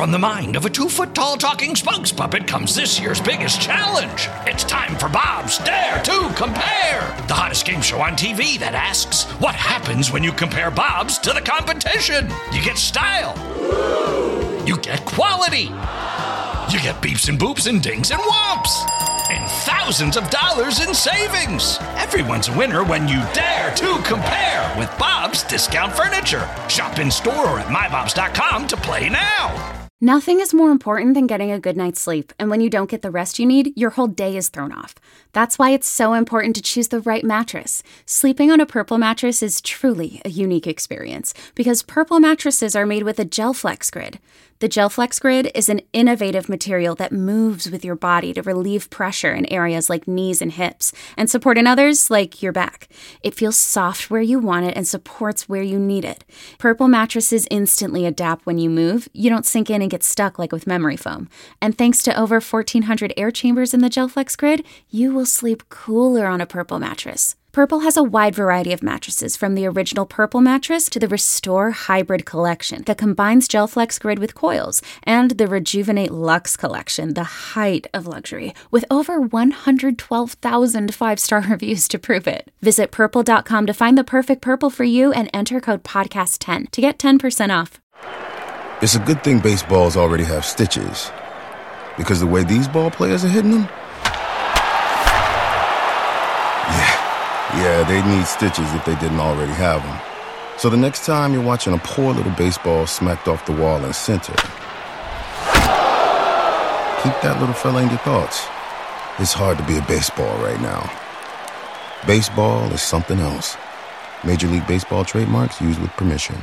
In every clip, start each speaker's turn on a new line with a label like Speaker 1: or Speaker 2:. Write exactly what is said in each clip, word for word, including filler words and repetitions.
Speaker 1: From the mind of a two-foot-tall talking spokes puppet comes this year's biggest challenge. It's time for Bob's Dare to Compare, the hottest game show on T V that asks, what happens when you compare Bob's to the competition? You get style. You get quality. You get beeps and boops and dings and whomps. And thousands of dollars in savings. Everyone's a winner when you dare to compare with Bob's Discount Furniture. Shop in store or at my bobs dot com to play now.
Speaker 2: Nothing is more important than getting a good night's sleep, and when you don't get the rest you need, your whole day is thrown off. That's why it's so important to choose the right mattress. Sleeping on a Purple mattress is truly a unique experience, because Purple mattresses are made with a GelFlex Grid. The GelFlex Grid is an innovative material that moves with your body to relieve pressure in areas like knees and hips, and support in others like your back. It feels soft where you want it and supports where you need it. Purple mattresses instantly adapt when you move. You don't sink in and get stuck like with memory foam. And thanks to over fourteen hundred air chambers in the GelFlex Grid, you will sleep cooler on a Purple mattress. Purple has a wide variety of mattresses, from the original Purple mattress to the Restore Hybrid collection that combines GelFlex Grid with coils, and the Rejuvenate Luxe collection, the height of luxury, with over one hundred twelve thousand five-star reviews to prove it. Visit purple dot com to find the perfect Purple for you and enter code podcast ten to get ten percent off.
Speaker 3: It's a good thing baseballs already have stitches, because the way these ball players are hitting them, yeah. Yeah, they need stitches if they didn't already have them. So the next time you're watching a poor little baseball smacked off the wall in center, keep that little fella in your thoughts. It's hard to be a baseball right now. Baseball is something else. Major League Baseball trademarks used with permission.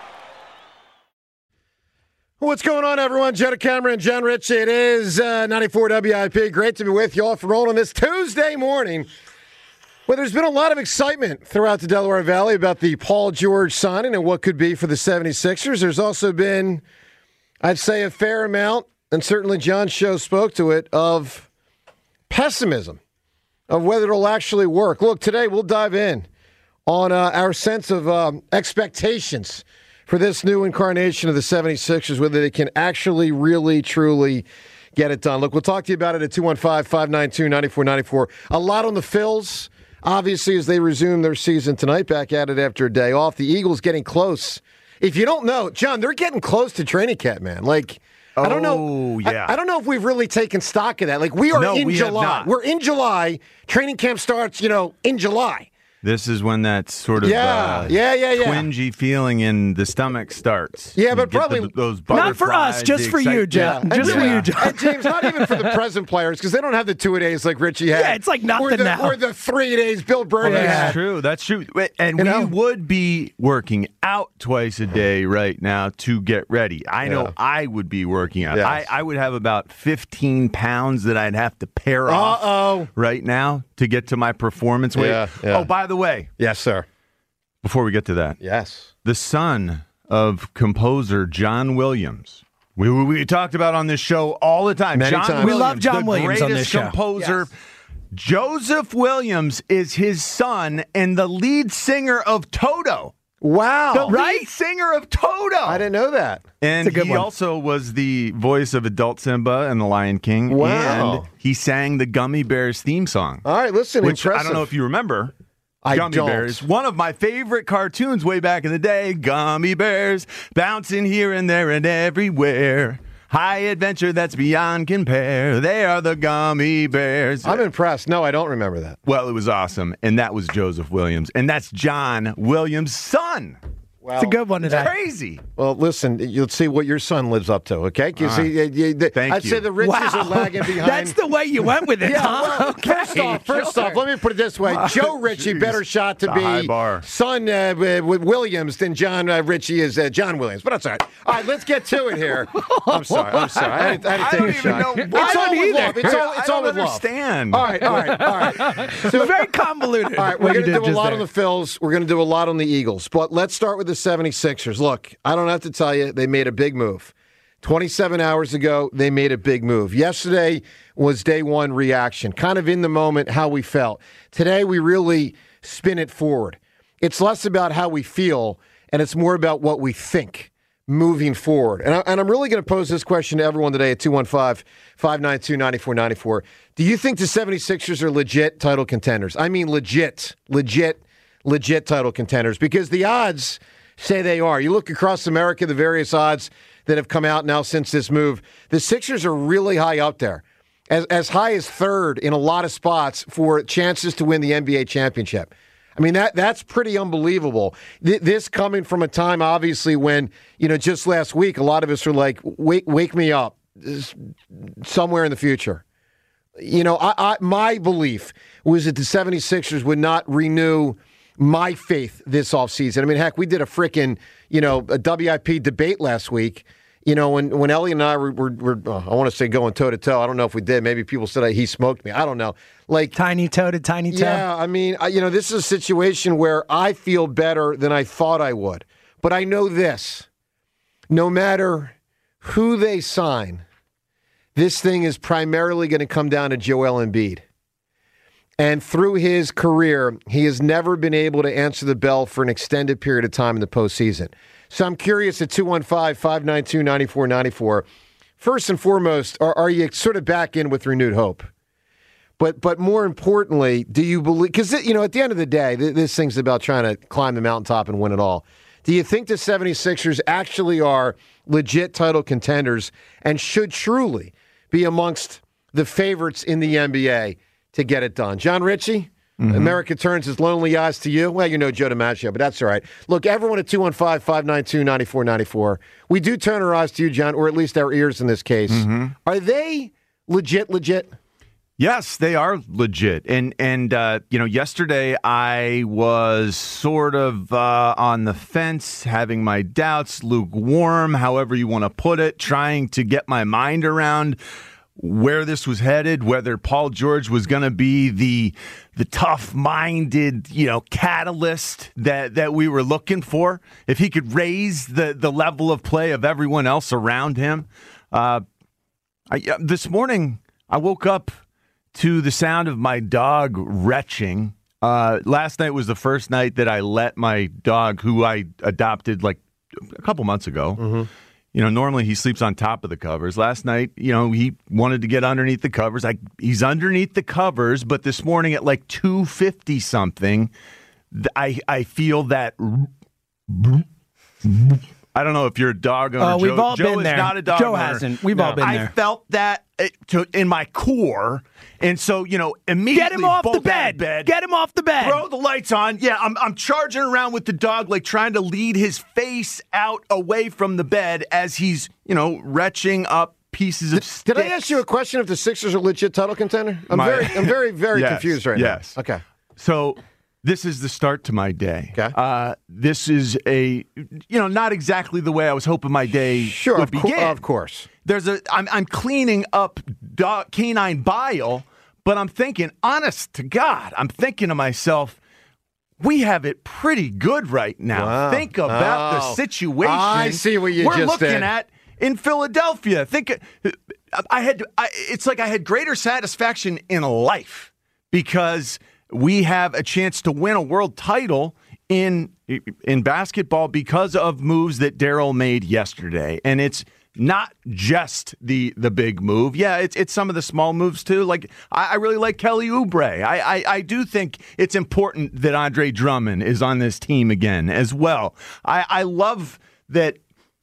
Speaker 4: What's going on, everyone? Jenna Cameron, John Rich. It is uh, ninety-four W I P. Great to be with you all for rolling this Tuesday morning. Well, there's been a lot of excitement throughout the Delaware Valley about the Paul George signing and what could be for the seventy-sixers. There's also been, I'd say, a fair amount, and certainly John's show spoke to it, of pessimism of whether it'll actually work. Look, today we'll dive in on uh, our sense of um, expectations for this new incarnation of the seventy-sixers, whether they can actually, really, truly get it done. Look, we'll talk to you about it at two one five, five nine two, nine four nine four. A lot on the Phils, obviously, as they resume their season tonight, back at it after a day off. The Eagles getting close. If you don't know, John, they're getting close to training camp, man. Like,
Speaker 5: oh,
Speaker 4: I don't know.
Speaker 5: Yeah.
Speaker 4: I, I don't know if we've really taken stock of that. Like, we are
Speaker 5: no,
Speaker 4: in
Speaker 5: we
Speaker 4: July.
Speaker 5: Have not.
Speaker 4: We're in July. Training camp starts, you know, in July.
Speaker 5: This is when that sort of
Speaker 4: yeah,
Speaker 5: uh,
Speaker 4: yeah, yeah, yeah.
Speaker 5: twingy feeling in the stomach starts.
Speaker 4: Yeah,
Speaker 5: You
Speaker 4: but
Speaker 5: get
Speaker 4: probably
Speaker 5: the, those
Speaker 6: not for us,
Speaker 5: butterflies,
Speaker 6: just
Speaker 5: the
Speaker 6: for you,
Speaker 5: excite-
Speaker 6: John.
Speaker 4: Yeah.
Speaker 6: Just
Speaker 4: And
Speaker 6: for
Speaker 4: yeah.
Speaker 6: you, John.
Speaker 4: And James, not even for the present players, because they don't have the two days like Richie had.
Speaker 6: Yeah, it's like nothing
Speaker 4: or the,
Speaker 6: now.
Speaker 4: Or the three days Bill Burr
Speaker 5: Well,
Speaker 4: had.
Speaker 5: that's true. That's true. And
Speaker 4: You
Speaker 5: we
Speaker 4: know?
Speaker 5: would be working out twice a day right now to get ready. I know
Speaker 4: Yeah.
Speaker 5: I would be working out.
Speaker 4: Yes.
Speaker 5: I, I would have about fifteen pounds that I'd have to pare off
Speaker 4: Uh-oh.
Speaker 5: right now to get to my performance weight.
Speaker 4: Yeah, yeah.
Speaker 5: Oh, by the way,
Speaker 4: Yes, sir.
Speaker 5: before we get to that,
Speaker 4: Yes.
Speaker 5: the son of composer John Williams. We, we, we talked about on this show all the time.
Speaker 4: Many
Speaker 5: John
Speaker 4: times.
Speaker 6: We love John
Speaker 5: the
Speaker 6: Williams on
Speaker 5: greatest
Speaker 6: this show.
Speaker 5: composer. Joseph Williams is his son and the lead singer of Toto.
Speaker 4: Wow.
Speaker 5: The lead singer of Toto.
Speaker 4: I didn't know that.
Speaker 5: And
Speaker 6: It's a good
Speaker 5: he
Speaker 6: one.
Speaker 5: also was the voice of Adult Simba and The Lion King.
Speaker 4: Wow.
Speaker 5: And he sang the Gummy Bears theme song.
Speaker 4: All right, listen,
Speaker 5: Which
Speaker 4: impressive.
Speaker 5: I don't know if you remember.
Speaker 4: I
Speaker 5: Gummy
Speaker 4: don't.
Speaker 5: Bears, one of my favorite cartoons way back in the day. Gummy Bears, bouncing here and there and everywhere. High adventure that's beyond compare. They are the Gummy Bears.
Speaker 4: I'm impressed. No, I don't remember that.
Speaker 5: Well, it was awesome, and that was Joseph Williams, and that's John Williams' son.
Speaker 4: Well,
Speaker 6: It's a good one today.
Speaker 5: Crazy.
Speaker 4: Well, listen, you'll see what your son lives up to, okay? 'Cause
Speaker 5: Ah,
Speaker 4: he- you- you- the-
Speaker 5: thank
Speaker 4: I'd
Speaker 5: you.
Speaker 4: say the riches
Speaker 6: Wow.
Speaker 4: are lagging behind.
Speaker 6: That's the way you went with it,
Speaker 4: Yeah,
Speaker 6: huh?
Speaker 4: well,
Speaker 6: Okay.
Speaker 4: first off, first off, let me put it this way: Joe Ritchie
Speaker 5: Jeez.
Speaker 4: better shot to
Speaker 5: The
Speaker 4: be
Speaker 5: high bar.
Speaker 4: son uh, with Williams than John uh, Ritchie is uh, John Williams. But that's all right. All right, let's get to it here. I'm sorry. I'm sorry. I had, I had to
Speaker 5: I
Speaker 4: take
Speaker 5: don't
Speaker 4: a
Speaker 5: even
Speaker 4: shot.
Speaker 5: know
Speaker 4: It's
Speaker 5: why.
Speaker 4: all
Speaker 5: I don't
Speaker 4: with
Speaker 5: either.
Speaker 4: love. It's all. It's
Speaker 5: I
Speaker 4: all
Speaker 5: don't
Speaker 4: with
Speaker 5: understand.
Speaker 4: love. All right. All right. All right.
Speaker 6: It's very convoluted.
Speaker 4: All right, we're
Speaker 6: what you
Speaker 4: going to
Speaker 6: did
Speaker 4: do a
Speaker 6: just
Speaker 4: lot
Speaker 6: there.
Speaker 4: on the Phils. We're going to do a lot on the Eagles. But let's start with the seventy-sixers. Look, I don't have to tell you, they made a big move. twenty-seven hours ago, they made a big move. Yesterday was day one reaction, kind of in the moment how we felt. Today, we really spin it forward. It's less about how we feel, and it's more about what we think. moving forward? And, I, and I'm really going to pose this question to everyone today at two one five, five nine two, nine four nine four. Do you think the seventy-sixers are legit title contenders? I mean legit, legit, legit title contenders, because the odds say they are. You look across America, the various odds that have come out now since this move, the Sixers are really high up there, as, as high as third in a lot of spots for chances to win the N B A championship. I mean, that that's pretty unbelievable. Th- this coming from a time, obviously, when, you know, just last week, a lot of us were like, wake, wake me up somewhere in the future. You know, I, I, my belief was that the seventy-sixers would not renew my faith this offseason. I mean, heck, we did a frickin', you know, a W I P debate last week. You know, when, when Elliot and I were, were, were oh, I want to say going toe-to-toe. I don't know if we did. Maybe people said I, he smoked me. I don't know. Like
Speaker 6: Tiny toe to tiny toe.
Speaker 4: Yeah, I mean, I, you know, this is a situation where I feel better than I thought I would. But I know this. No matter who they sign, this thing is primarily going to come down to Joel Embiid. And through his career, he has never been able to answer the bell for an extended period of time in the postseason. So I'm curious at two one five, five nine two, nine four nine four. First and foremost, are, are you sort of back in with renewed hope? But but more importantly, do you believe, because, you know, at the end of the day, th- this thing's about trying to climb the mountaintop and win it all. Do you think the seventy-sixers actually are legit title contenders and should truly be amongst the favorites in the N B A to get it done? John Ritchie, mm-hmm. America turns his lonely eyes to you. Well, you know Joe DiMaggio, but that's all right. Look, everyone at two one five, five nine two, nine four nine four, we do turn our eyes to you, John, or at least our ears in this case. Mm-hmm. Are they legit, legit?
Speaker 5: Yes, they are legit. And, and uh, you know, yesterday I was sort of uh, on the fence, having my doubts, lukewarm, however you want to put it, trying to get my mind around where this was headed, whether Paul George was going to be the the tough-minded, you know, catalyst that, that we were looking for, if he could raise the, the level of play of everyone else around him. Uh, I, this morning, I woke up to the sound of my dog retching. Uh, last night was the first night that I let my dog, who I adopted like a couple months ago, mm-hmm. you know, normally he sleeps on top of the covers. Last night, you know, he wanted to get underneath the covers. I, he's underneath the covers, but this morning at like two fifty something, I, I feel that... I don't know if you're a dog owner.
Speaker 6: Oh, we've
Speaker 5: Joe,
Speaker 6: all
Speaker 5: Joe
Speaker 6: been
Speaker 5: is
Speaker 6: there.
Speaker 5: not a dog
Speaker 6: Joe
Speaker 5: owner.
Speaker 6: hasn't. We've
Speaker 5: No.
Speaker 6: all been
Speaker 5: I
Speaker 6: there.
Speaker 5: felt that to, in my core, and so, you know, immediately
Speaker 6: Get him off
Speaker 5: both
Speaker 6: the
Speaker 5: out
Speaker 6: bed.
Speaker 5: of bed.
Speaker 6: Get him off the bed.
Speaker 5: Throw the lights on. Yeah, I'm I'm charging around with the dog, like trying to lead his face out away from the bed as he's, you know, retching up pieces of
Speaker 4: Did,
Speaker 5: sticks.
Speaker 4: did I ask you a question if the Sixers are legit title contender? I'm
Speaker 5: My-
Speaker 4: very, I'm very, very
Speaker 5: Yes,
Speaker 4: confused right
Speaker 5: yes.
Speaker 4: now. Okay.
Speaker 5: So this is the start to my day.
Speaker 4: Okay.
Speaker 5: Uh, this is a, you know, not exactly the way I was hoping my day
Speaker 4: Sure,
Speaker 5: would
Speaker 4: of, co-
Speaker 5: begin.
Speaker 4: of course.
Speaker 5: There's a, I'm, I'm cleaning up dog, canine bile, but I'm thinking, honest to God, I'm thinking to myself, we have it pretty good right now.
Speaker 4: Wow.
Speaker 5: Think about
Speaker 4: Oh.
Speaker 5: the situation
Speaker 4: I see what you
Speaker 5: we're
Speaker 4: just
Speaker 5: looking
Speaker 4: did.
Speaker 5: at in Philadelphia. Think, I had, I, it's like I had greater satisfaction in life because we have a chance to win a world title in in basketball because of moves that Daryl made yesterday, and it's not just the the big move. Yeah, it's it's some of the small moves too. Like I, I really like Kelly Oubre. I, I I do think it's important that Andre Drummond is on this team again as well. I, I love that.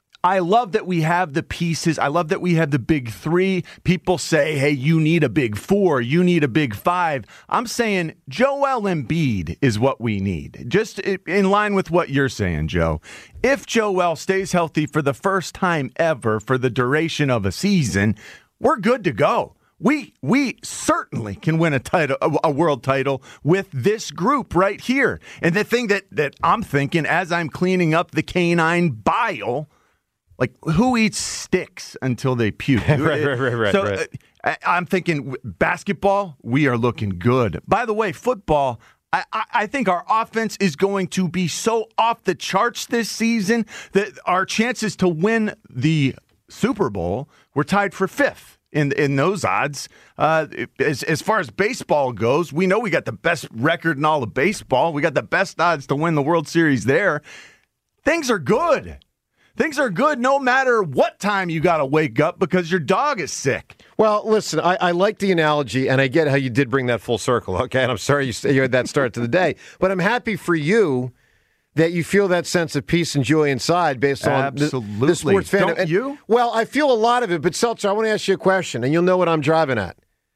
Speaker 5: I love that we have the pieces. I love that we have the big three. People say, hey, you need a big four. You need a big five. I'm saying Joel Embiid is what we need. Just in line with what you're saying, Joe. If Joel stays healthy for the first time ever for the duration of a season, we're good to go. We we certainly can win a title, a, a world title with this group right here. And the thing that, that I'm thinking as I'm cleaning up the canine bile, like, who eats sticks until they puke?
Speaker 4: right, right, right, right.
Speaker 5: So
Speaker 4: right.
Speaker 5: Uh, I, I'm thinking basketball, we are looking good. By the way, football, I, I, I think our offense is going to be so off the charts this season that our chances to win the Super Bowl, we're tied for fifth in in those odds. Uh, as, as far as baseball goes, we know we got the best record in all of baseball. We got the best odds to win the World Series there. Things are good. Things are good no matter what time you got to wake up because your dog is sick.
Speaker 4: Well, listen, I, I like the analogy, and I get how you did bring that full circle, okay? And I'm sorry you, you had that start to the day. But I'm happy for you that you feel that sense of peace and joy inside based on
Speaker 5: Absolutely.
Speaker 4: the, the sports fan.
Speaker 5: Don't
Speaker 4: and,
Speaker 5: you?
Speaker 4: Well, I feel a lot of it, but Seltzer, I want to ask you a question, and you'll know what I'm driving at.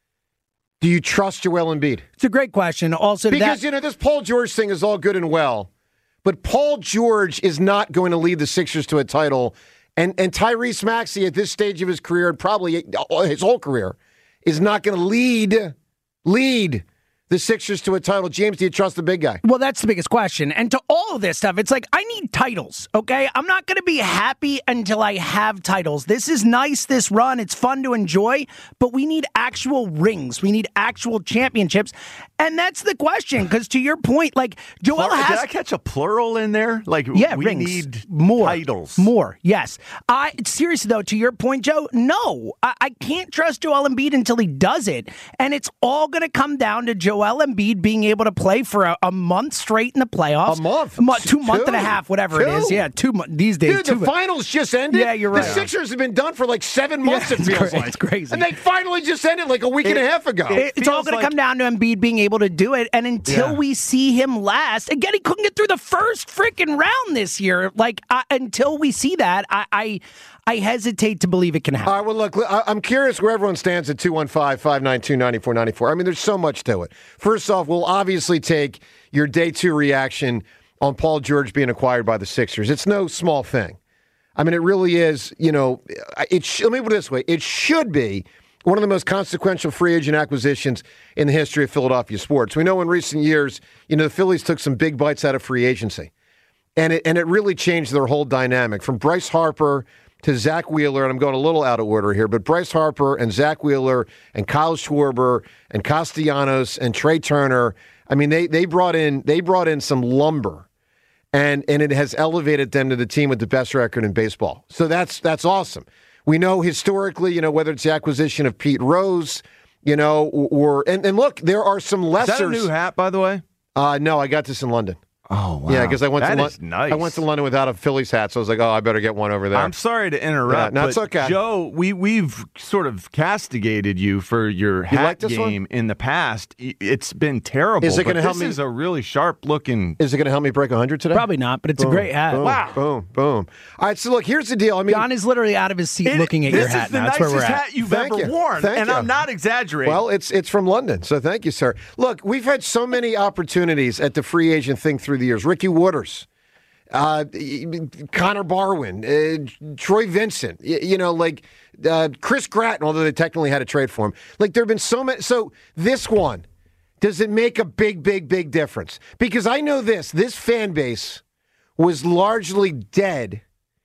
Speaker 4: Do you trust Joel Embiid?
Speaker 6: It's a great question. Also, to
Speaker 4: Because,
Speaker 6: that,
Speaker 4: you know, this Paul George thing is all good and well, but Paul George is not going to lead the Sixers to a title. And and Tyrese Maxey at this stage of his career, probably his whole career, is not going to lead, lead the Sixers to a title. James, do you trust the big guy?
Speaker 6: Well, that's the biggest question. And to all of this stuff, it's like, I need titles, okay? I'm not going to be happy until I have titles. This is nice, this run. It's fun to enjoy, but we need actual rings. We need actual championships. And that's the question, because to your point, like, Joel
Speaker 5: Plur-
Speaker 6: has...
Speaker 5: Did I catch a plural in there? Like,
Speaker 6: Yeah,
Speaker 5: we
Speaker 6: rings.
Speaker 5: need
Speaker 6: more
Speaker 5: titles.
Speaker 6: More, yes. I seriously though, to your point, Joe, no, I, I can't trust Joel Embiid until he does it, and it's all going to come down to Joel Embiid being able to play for a, a month straight in the playoffs.
Speaker 4: A month,
Speaker 6: a mo- two, month
Speaker 4: Two.
Speaker 6: and a half, whatever
Speaker 4: Two.
Speaker 6: it is. Yeah, two months these days.
Speaker 4: Dude,
Speaker 6: two
Speaker 4: the finals just ended.
Speaker 6: Yeah, you're right.
Speaker 4: The Sixers have been done for like seven months,
Speaker 6: Yeah,
Speaker 4: it feels
Speaker 6: it's cra-
Speaker 4: like.
Speaker 6: it's crazy.
Speaker 4: And they finally just ended like a week and a half ago.
Speaker 6: It- it's all
Speaker 5: feels
Speaker 6: going
Speaker 5: like-
Speaker 6: to come down to Embiid being able to do it, and until
Speaker 5: Yeah.
Speaker 6: we see him last, again, he couldn't get through the first freaking round this year. Like I, until we see that, I, I, I hesitate to believe it can happen.
Speaker 4: All right, well, look, I- I'm curious where everyone stands at two one five, five nine two, nine four nine four. I mean, there's so much to it. First off, we'll obviously take your day two reaction on Paul George being acquired by the Sixers. It's no small thing. I mean, it really is, you know, it sh- let me put it this way. It should be one of the most consequential free agent acquisitions in the history of Philadelphia sports. We know in recent years, you know, the Phillies took some big bites out of free agency. And it and it really changed their whole dynamic. From Bryce Harper to Zach Wheeler, and I'm going a little out of order here, but Bryce Harper and Zach Wheeler and Kyle Schwarber and Castellanos and Trey Turner, I mean, they they brought in they brought in some lumber. And and it has elevated them to the team with the best record in baseball. So that's that's awesome. We know historically, you know, whether it's the acquisition of Pete Rose, you know, or and, and look, there are some lessers.
Speaker 5: Is that a new hat, by the way?
Speaker 4: Uh, no, I got this in London.
Speaker 5: Oh, wow.
Speaker 4: Yeah, because I went
Speaker 5: That
Speaker 4: to
Speaker 5: is
Speaker 4: Lon-
Speaker 5: nice.
Speaker 4: I went to London without a Phillies hat, so I was like, oh, I better get one over there.
Speaker 5: I'm sorry to interrupt,
Speaker 4: Yeah, no, it's
Speaker 5: but
Speaker 4: okay.
Speaker 5: Joe, we, we've sort of castigated you for your hat
Speaker 4: like this
Speaker 5: game
Speaker 4: one?
Speaker 5: in the past. I- It's been terrible.
Speaker 4: Is it
Speaker 5: but
Speaker 4: gonna help
Speaker 5: this
Speaker 4: me-
Speaker 5: is a really sharp-looking...
Speaker 4: Is it going to help me break one hundred today?
Speaker 6: Probably not, but it's
Speaker 4: Boom,
Speaker 6: a great hat.
Speaker 4: Boom,
Speaker 5: Wow.
Speaker 4: Boom, boom. All right, so look, here's the deal. I mean,
Speaker 6: John is literally out of his seat
Speaker 5: It-
Speaker 6: looking at
Speaker 5: this
Speaker 6: your hat
Speaker 5: is the
Speaker 6: now. That's
Speaker 5: nicest
Speaker 6: where we're at.
Speaker 5: hat you've
Speaker 4: Thank
Speaker 5: ever
Speaker 4: you.
Speaker 5: worn,
Speaker 4: Thank
Speaker 5: and
Speaker 4: you.
Speaker 5: I'm not exaggerating.
Speaker 4: well, it's it's from London, so thank you, sir. Look, we've had so many opportunities at the free agent thing through the years. Ricky Waters. Uh, Connor Barwin, uh, Troy Vincent, you, you know, like uh, Chris Gratton, although they technically had a trade for him. Like, there have been so many. So, this one, does it make a big, big, big difference? Because I know this this fan base was largely dead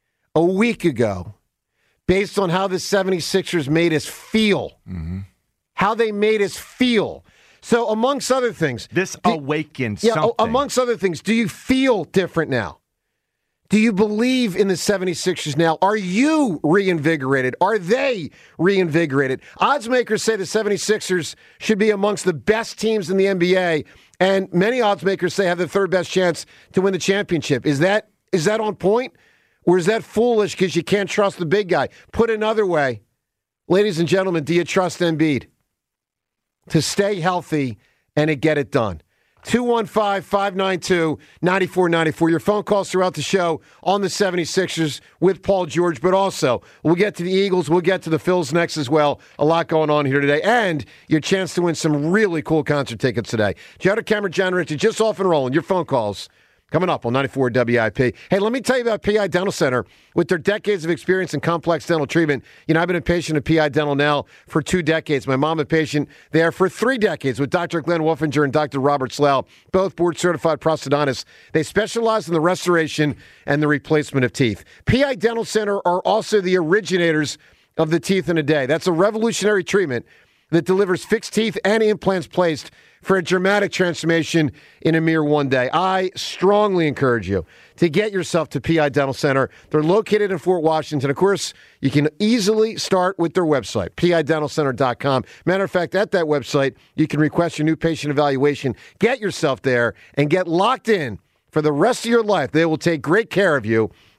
Speaker 4: a week ago based on how the seventy-sixers made us feel.
Speaker 5: Mm-hmm.
Speaker 4: How they made us feel. So, amongst other things,
Speaker 5: this
Speaker 4: do-
Speaker 5: awakened
Speaker 4: yeah,
Speaker 5: something.
Speaker 4: o- amongst other things, do you feel different now? Do you believe in the seventy-sixers now? Are you reinvigorated? Are they reinvigorated? Odds makers say the seventy-sixers should be amongst the best teams in the N B A, and many odds makers say have the third best chance to win the championship. Is that is that on point? Or is that foolish because you can't trust the big guy? Put another way, ladies and gentlemen, do you trust Embiid to stay healthy and to get it done? two one five, five nine two, nine four nine four. Your phone calls throughout the show on the seventy-sixers with Paul George, but also we'll get to the Eagles, we'll get to the Phils next as well. A lot going on here today, and your chance to win some really cool concert tickets today. Jetta Cameron, John Ritchie, just off and rolling. Your phone calls coming up on ninety-four W I P. Hey, let me tell you about P I Dental Center. With their decades of experience in complex dental treatment, you know, I've been a patient of P I Dental now for two decades. My mom a patient there for three decades with Doctor Glenn Wolfinger and Doctor Robert Slough, both board-certified prosthodontists. They specialize in the restoration and the replacement of teeth. P I Dental Center are also the originators of the Teeth in a Day. That's a revolutionary treatment that delivers fixed teeth and implants placed for a dramatic transformation in a mere one day. I strongly encourage you to get yourself to P I Dental Center. They're located in Fort Washington. Of course, you can easily start with their website, P I dental center dot com. Matter of fact, at that website, you can request your new patient evaluation. Get yourself there and get locked in for the rest of your life. They will take great care of you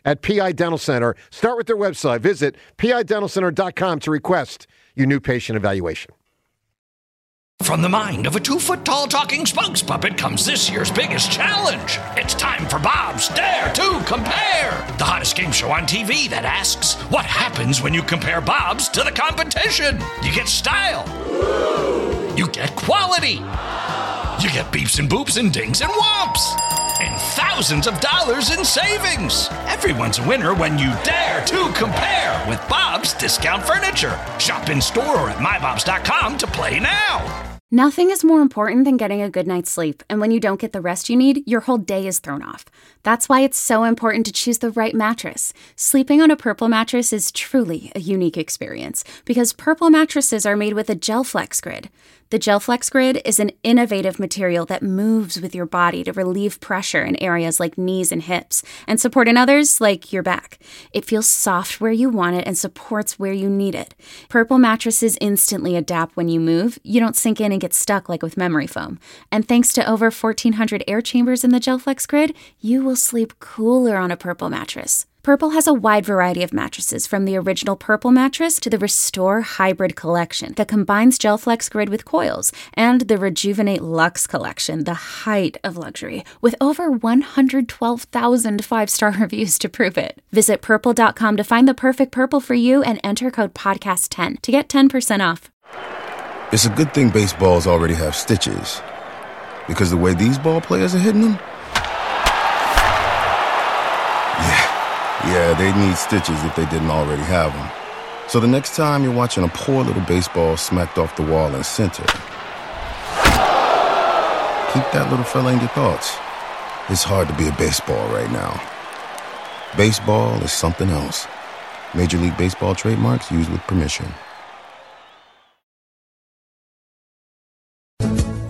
Speaker 4: at P I Dental Center. Start with their website. Visit P I dental center dot com to request your new patient evaluation.
Speaker 1: From the mind of a two-foot-tall talking spokes puppet comes this year's biggest challenge. It's time for Bob's Dare to Compare, the hottest game show on T V that asks, what happens when you compare Bob's to the competition? You get style. You get quality. You get beeps and boops and dings and whomps. And thousands of dollars in savings. Everyone's a winner when you dare to compare with Bob's Discount Furniture. Shop in store or at my bobs dot com to play now.
Speaker 2: Nothing is more important than getting a good night's sleep, and when you don't get the rest you need, your whole day is thrown off. That's why it's so important to choose the right mattress. Sleeping on a Purple mattress is truly a unique experience, because Purple mattresses are made with a GelFlex Grid. The GelFlex Grid is an innovative material that moves with your body to relieve pressure in areas like knees and hips, and support in others like your back. It feels soft where you want it and supports where you need it. Purple mattresses instantly adapt when you move. You don't sink in and get stuck like with memory foam. And thanks to over fourteen hundred air chambers in the GelFlex Grid, you will sleep cooler on a Purple mattress. Purple has a wide variety of mattresses, from the original Purple mattress to the Restore Hybrid collection that combines GelFlex Grid with coils, and the Rejuvenate Luxe collection, the height of luxury, with over one hundred twelve thousand five-star reviews to prove it. Visit purple dot com to find the perfect Purple for you and enter code podcast ten to get ten percent off.
Speaker 3: It's a good thing baseballs already have stitches, because the way these ball players are hitting them, yeah, they'd need stitches if they didn't already have them. So the next time you're watching a poor little baseball smacked off the wall in center, keep that little fella in your thoughts. It's hard to be a baseball right now. Baseball is something else. Major League Baseball trademarks used with permission.
Speaker 7: He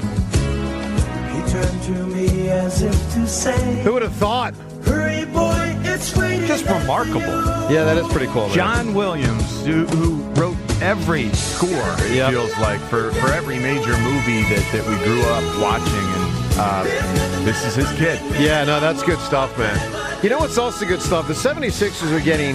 Speaker 7: turned to me as if to say,
Speaker 4: Who would have thought?
Speaker 7: hurry boy, it's waiting.
Speaker 5: Just remarkable.
Speaker 4: Yeah, that is pretty cool, man.
Speaker 5: John Williams, who, who wrote every score, it
Speaker 4: Yep.
Speaker 5: feels like, for, for every major movie that, that we grew up watching. And uh, this is his kid.
Speaker 4: Yeah, no, that's good stuff, man. You know what's also good stuff? The seventy-sixers are getting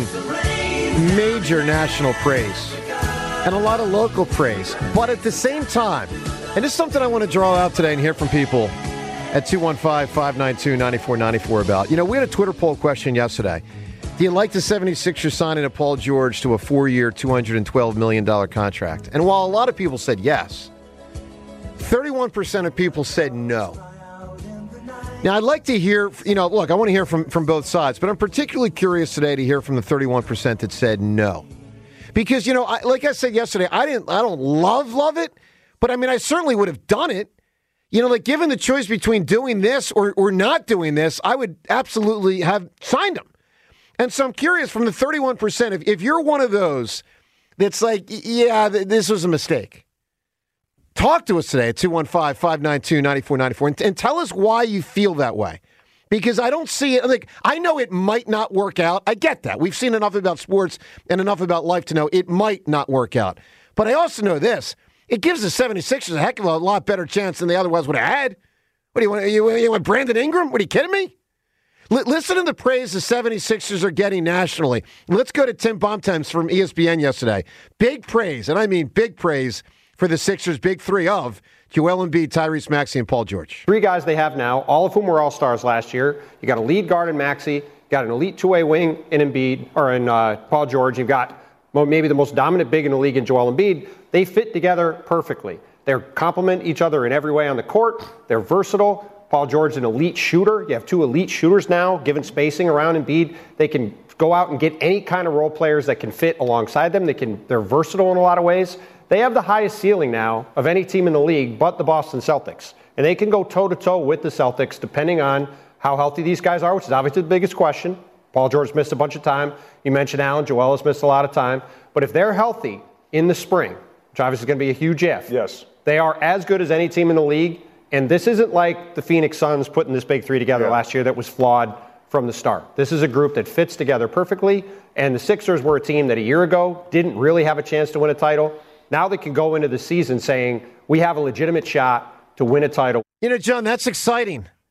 Speaker 4: major national praise and a lot of local praise. But at the same time, and this is something I want to draw out today and hear from people at two one five, five nine two, nine four nine four about. You know, we had a Twitter poll question yesterday. Do you like the seventy-sixers signing of Paul George to a four-year, two hundred twelve million dollars contract? And while a lot of people said yes, thirty-one percent of people said no. Now, I'd like to hear, you know, look, I want to hear from, from both sides, but I'm particularly curious today to hear from the thirty-one percent that said no. Because, you know, I, like I said yesterday, I didn't, I don't love, love it, but I mean, I certainly would have done it. You know, like given the choice between doing this or, or not doing this, I would absolutely have signed him. And so I'm curious from the thirty-one percent, if, if you're one of those that's like, yeah, th- this was a mistake, talk to us today at two one five, five nine two, nine four nine four and, and tell us why you feel that way. Because I don't see it, like, I know it might not work out. I get that. We've seen enough about sports and enough about life to know it might not work out. But I also know this. It gives the seventy-sixers a heck of a lot better chance than they otherwise would have had. What do you want? You, you want Brandon Ingram? What are you kidding me? L- listen to the praise the seventy-sixers are getting nationally. Let's go to Tim Bontemps from E S P N yesterday. Big praise, and I mean big praise, for the Sixers' big three of Joel Embiid, Tyrese Maxey, and Paul George.
Speaker 8: Three guys they have now, all of whom were all-stars last year. You got a lead guard in Maxey, you got an elite two-way wing in Embiid, or in uh, Paul George. You've got maybe the most dominant big in the league in Joel Embiid. They fit together perfectly. They complement each other in every way on the court. They're versatile. Paul George is an elite shooter. You have two elite shooters now, given spacing around Embiid. They can go out and get any kind of role players that can fit alongside them. They can, they're versatile in a lot of ways. They have the highest ceiling now of any team in the league but the Boston Celtics. And they can go toe-to-toe with the Celtics depending on how healthy these guys are, which is obviously the biggest question. Paul George missed a bunch of time. You mentioned Allen. Joel has missed a lot of time. But if they're healthy in the spring, which obviously is going to be a huge if,
Speaker 9: yes,
Speaker 8: they are as good as any team in the league. And this isn't like the Phoenix Suns putting this big three together yeah. last year that was flawed from the start. This is a group that fits together perfectly. And the Sixers were a team that a year ago didn't really have a chance to win a title. Now they can go into the season saying, we have a legitimate shot to win a title.
Speaker 4: You know, John, that's exciting.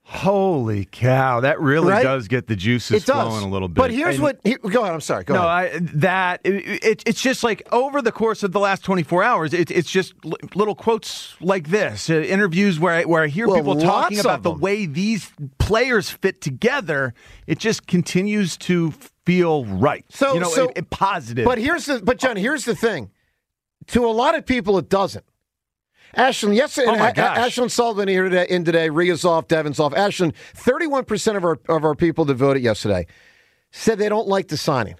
Speaker 5: Holy cow! That really
Speaker 4: Right?
Speaker 5: does get the juices
Speaker 4: It does.
Speaker 5: flowing a little bit.
Speaker 4: But here's
Speaker 5: And-
Speaker 4: what. Here, go ahead. I'm sorry. Go
Speaker 5: no,
Speaker 4: ahead.
Speaker 5: I, that it, it, it's just like over the course of the last twenty-four hours, it, it's just li- little quotes like this, uh, interviews where I, where I hear
Speaker 4: Well,
Speaker 5: people talking
Speaker 4: lots
Speaker 5: about
Speaker 4: of
Speaker 5: the
Speaker 4: them.
Speaker 5: way these players fit together. It just continues to feel right.
Speaker 4: So-
Speaker 5: you know,
Speaker 4: so-
Speaker 5: it, it positive.
Speaker 4: But here's the. But John, here's the thing. To a lot of people, it doesn't. Ashland, yes,
Speaker 5: Oh, my gosh.
Speaker 4: Ashland Sullivan here today, in today. Ria's off, Devin's off. Ashland, thirty-one percent of our of our people that voted yesterday said they don't like the signing.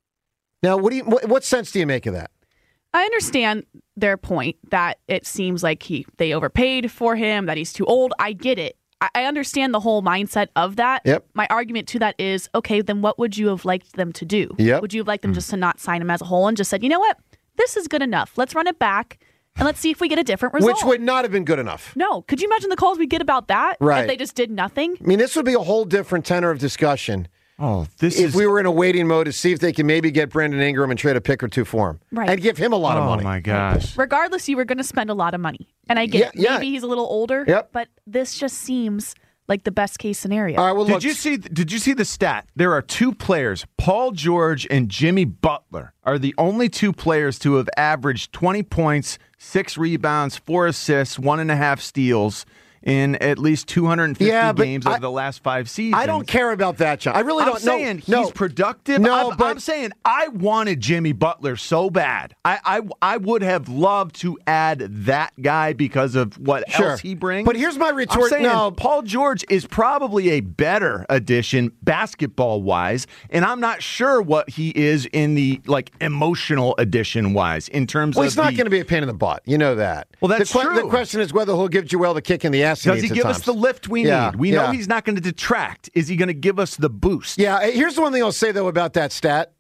Speaker 4: Now, what do you? What, what sense do you make of that?
Speaker 9: I understand their point that it seems like he they overpaid for him, that he's too old. I get it. I, I understand the whole mindset of that.
Speaker 4: Yep.
Speaker 9: My argument to that is, okay, then what would you have liked them to do?
Speaker 4: Yep.
Speaker 9: Would you have liked them just to not sign him as a whole and just said, you know what, this is good enough. Let's run it back and let's see if we get a different result.
Speaker 4: Which would not have been good enough.
Speaker 9: No. Could you imagine the calls we get about that?
Speaker 4: Right.
Speaker 9: If they just did nothing?
Speaker 4: I mean, this would be a whole different tenor of discussion
Speaker 5: oh, this
Speaker 4: if
Speaker 5: is
Speaker 4: we were in a waiting mode to see if they can maybe get Brandon Ingram and trade a pick or two for him.
Speaker 9: Right.
Speaker 4: And give him a lot of
Speaker 5: oh
Speaker 4: money.
Speaker 5: my gosh.
Speaker 9: Regardless, you were going to spend a lot of money. And I get
Speaker 4: Yeah,
Speaker 9: it.
Speaker 4: yeah.
Speaker 9: Maybe he's a little older.
Speaker 4: Yep.
Speaker 9: But this just seems like the best case scenario.
Speaker 4: All right, well,
Speaker 5: Did
Speaker 4: look.
Speaker 5: you see? Did you see the stat? There are two players, Paul George and Jimmy Butler, are the only two players to have averaged twenty points, six rebounds, four assists, one and a half steals in at least two hundred fifty
Speaker 4: Yeah, but
Speaker 5: games
Speaker 4: I-
Speaker 5: over the last five seasons.
Speaker 4: I don't care about that, John. I really
Speaker 5: I'm
Speaker 4: don't.
Speaker 5: saying
Speaker 4: no,
Speaker 5: he's
Speaker 4: no.
Speaker 5: productive.
Speaker 4: No,
Speaker 5: I'm,
Speaker 4: but
Speaker 5: I'm saying I wanted Jimmy Butler so bad. I, I I would have loved to add that guy because of what
Speaker 4: Sure.
Speaker 5: else he brings.
Speaker 4: But here's my retort.
Speaker 5: I'm saying
Speaker 4: No.
Speaker 5: Paul George is probably a better addition basketball wise, and I'm not sure what he is in the like emotional addition wise in terms
Speaker 4: well,
Speaker 5: of.
Speaker 4: he's not
Speaker 5: the-
Speaker 4: going to be a pain in the butt. You know that.
Speaker 5: Well, that's
Speaker 4: the, que-
Speaker 5: true.
Speaker 4: The question is whether he'll give Joel the kick in the ass. He
Speaker 5: Does he
Speaker 4: needs at
Speaker 5: give us
Speaker 4: times.
Speaker 5: the lift we
Speaker 4: Yeah,
Speaker 5: need? We
Speaker 4: yeah.
Speaker 5: know he's not going to detract. Is he going to give us the boost?
Speaker 4: Yeah, here's the one thing I'll say, though, about that stat.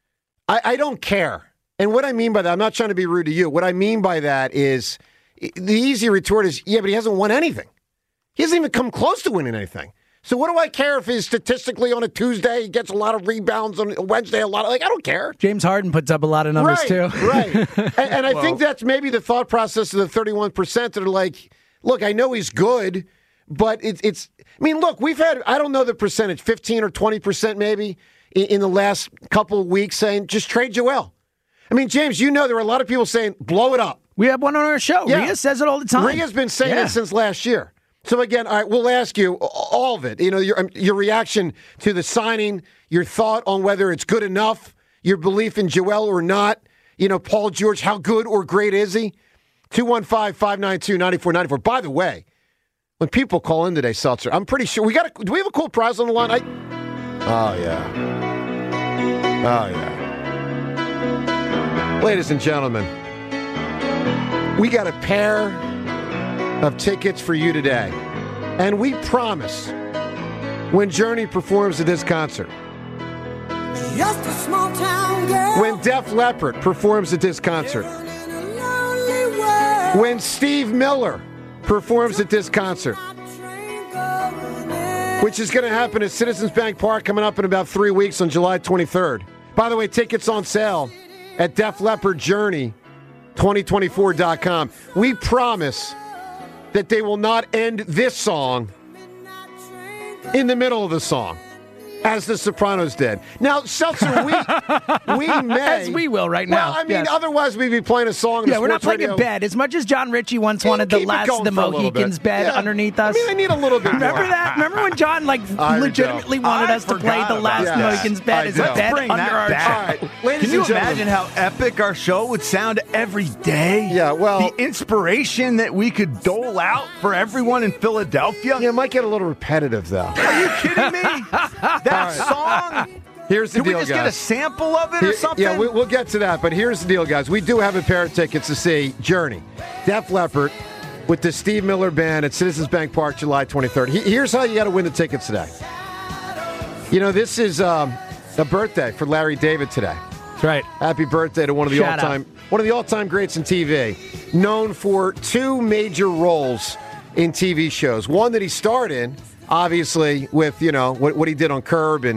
Speaker 4: I, I don't care. And what I mean by that, I'm not trying to be rude to you. What I mean by that is the easy retort is, yeah, but he hasn't won anything. He hasn't even come close to winning anything. So what do I care if he's statistically on a Tuesday, he gets a lot of rebounds on a Wednesday, a lot of, like, I don't care.
Speaker 6: James Harden puts up a lot of numbers
Speaker 4: right,
Speaker 6: too.
Speaker 4: Right. And, and I think that's maybe the thought process of the thirty-one percent that are like, look, I know he's good, but it, it's, I mean, look, we've had, I don't know the percentage, fifteen or twenty percent maybe in, in the last couple of weeks saying, just trade Joel. I mean, James, you know there are a lot of people saying, blow it up.
Speaker 6: We have one on our show.
Speaker 4: Yeah.
Speaker 6: Rhea says it all the time.
Speaker 4: Rhea's been saying
Speaker 6: Yeah.
Speaker 4: it since last year. So again, all right, we'll ask you all of it. You know, your um, your reaction to the signing, your thought on whether it's good enough, your belief in Joel or not. You know, Paul George, how good or great is he? two one five, five nine two, nine four nine four. By the way, when people call in today, Seltzer, I'm pretty sure we got. A, do we have a cool prize on the line? I, oh yeah. Oh yeah. Ladies and gentlemen, we got a pair of tickets for you today. And we promise when Journey performs at this concert,
Speaker 7: Just a small town girl
Speaker 4: when Def Leppard performs at this concert,
Speaker 7: in a lonely world.
Speaker 4: when Steve Miller performs at this concert, which is going to happen at Citizens Bank Park coming up in about three weeks on July twenty-third. By the way, tickets on sale at Def Leppard Journey twenty twenty-four dot com. We promise that they will not end this song in the middle of the song, as the Sopranos did. Now, Seltzer, we we may
Speaker 6: As we will right now.
Speaker 4: Well, I mean,
Speaker 6: Yes.
Speaker 4: otherwise we'd be playing a song. in
Speaker 6: Yeah,
Speaker 4: a
Speaker 6: we're not
Speaker 4: sports
Speaker 6: playing
Speaker 4: radio.
Speaker 6: in bed. As much as John Ritchie once
Speaker 4: Yeah,
Speaker 6: wanted
Speaker 4: keep
Speaker 6: the
Speaker 4: it
Speaker 6: last
Speaker 4: going
Speaker 6: the
Speaker 4: for a little
Speaker 6: Mohicans
Speaker 4: bit.
Speaker 6: bed
Speaker 4: Yeah.
Speaker 6: underneath
Speaker 4: I
Speaker 6: us.
Speaker 4: mean, I need a little bit more.
Speaker 6: Remember that? Remember when John like
Speaker 4: I
Speaker 6: legitimately
Speaker 4: do.
Speaker 6: wanted
Speaker 5: I
Speaker 6: us to play
Speaker 5: forgot
Speaker 6: the
Speaker 5: about
Speaker 6: last
Speaker 4: that.
Speaker 6: Mohicans bed
Speaker 4: I
Speaker 6: as
Speaker 4: do.
Speaker 6: a
Speaker 5: Let's
Speaker 6: bed
Speaker 5: bring
Speaker 6: under
Speaker 5: that
Speaker 6: our
Speaker 5: back.
Speaker 4: All right, ladies
Speaker 5: Can you
Speaker 4: and gentlemen.
Speaker 5: imagine how epic our show would sound every day?
Speaker 4: Yeah, well-
Speaker 5: the inspiration that we could dole out for everyone in Philadelphia.
Speaker 4: Yeah, it might get a little repetitive, though.
Speaker 5: Are you kidding me? That song.
Speaker 4: Here's the
Speaker 5: Can we
Speaker 4: deal,
Speaker 5: just
Speaker 4: guys.
Speaker 5: get a sample of it or
Speaker 4: Here-
Speaker 5: something?
Speaker 4: Yeah, we, we'll get to that. But here's the deal, guys. We do have a pair of tickets to see Journey, Def Leppard, with the Steve Miller Band at Citizens Bank Park, July twenty-third. He- Here's how you got to win the tickets today. You know, this is um, a birthday for Larry David today.
Speaker 6: That's right.
Speaker 4: Happy birthday to one of the
Speaker 6: Shout out.
Speaker 4: all-time one of the all-time greats in T V, known for two major roles in T V shows. One that he starred in, obviously, with you know what, what he did on Curb and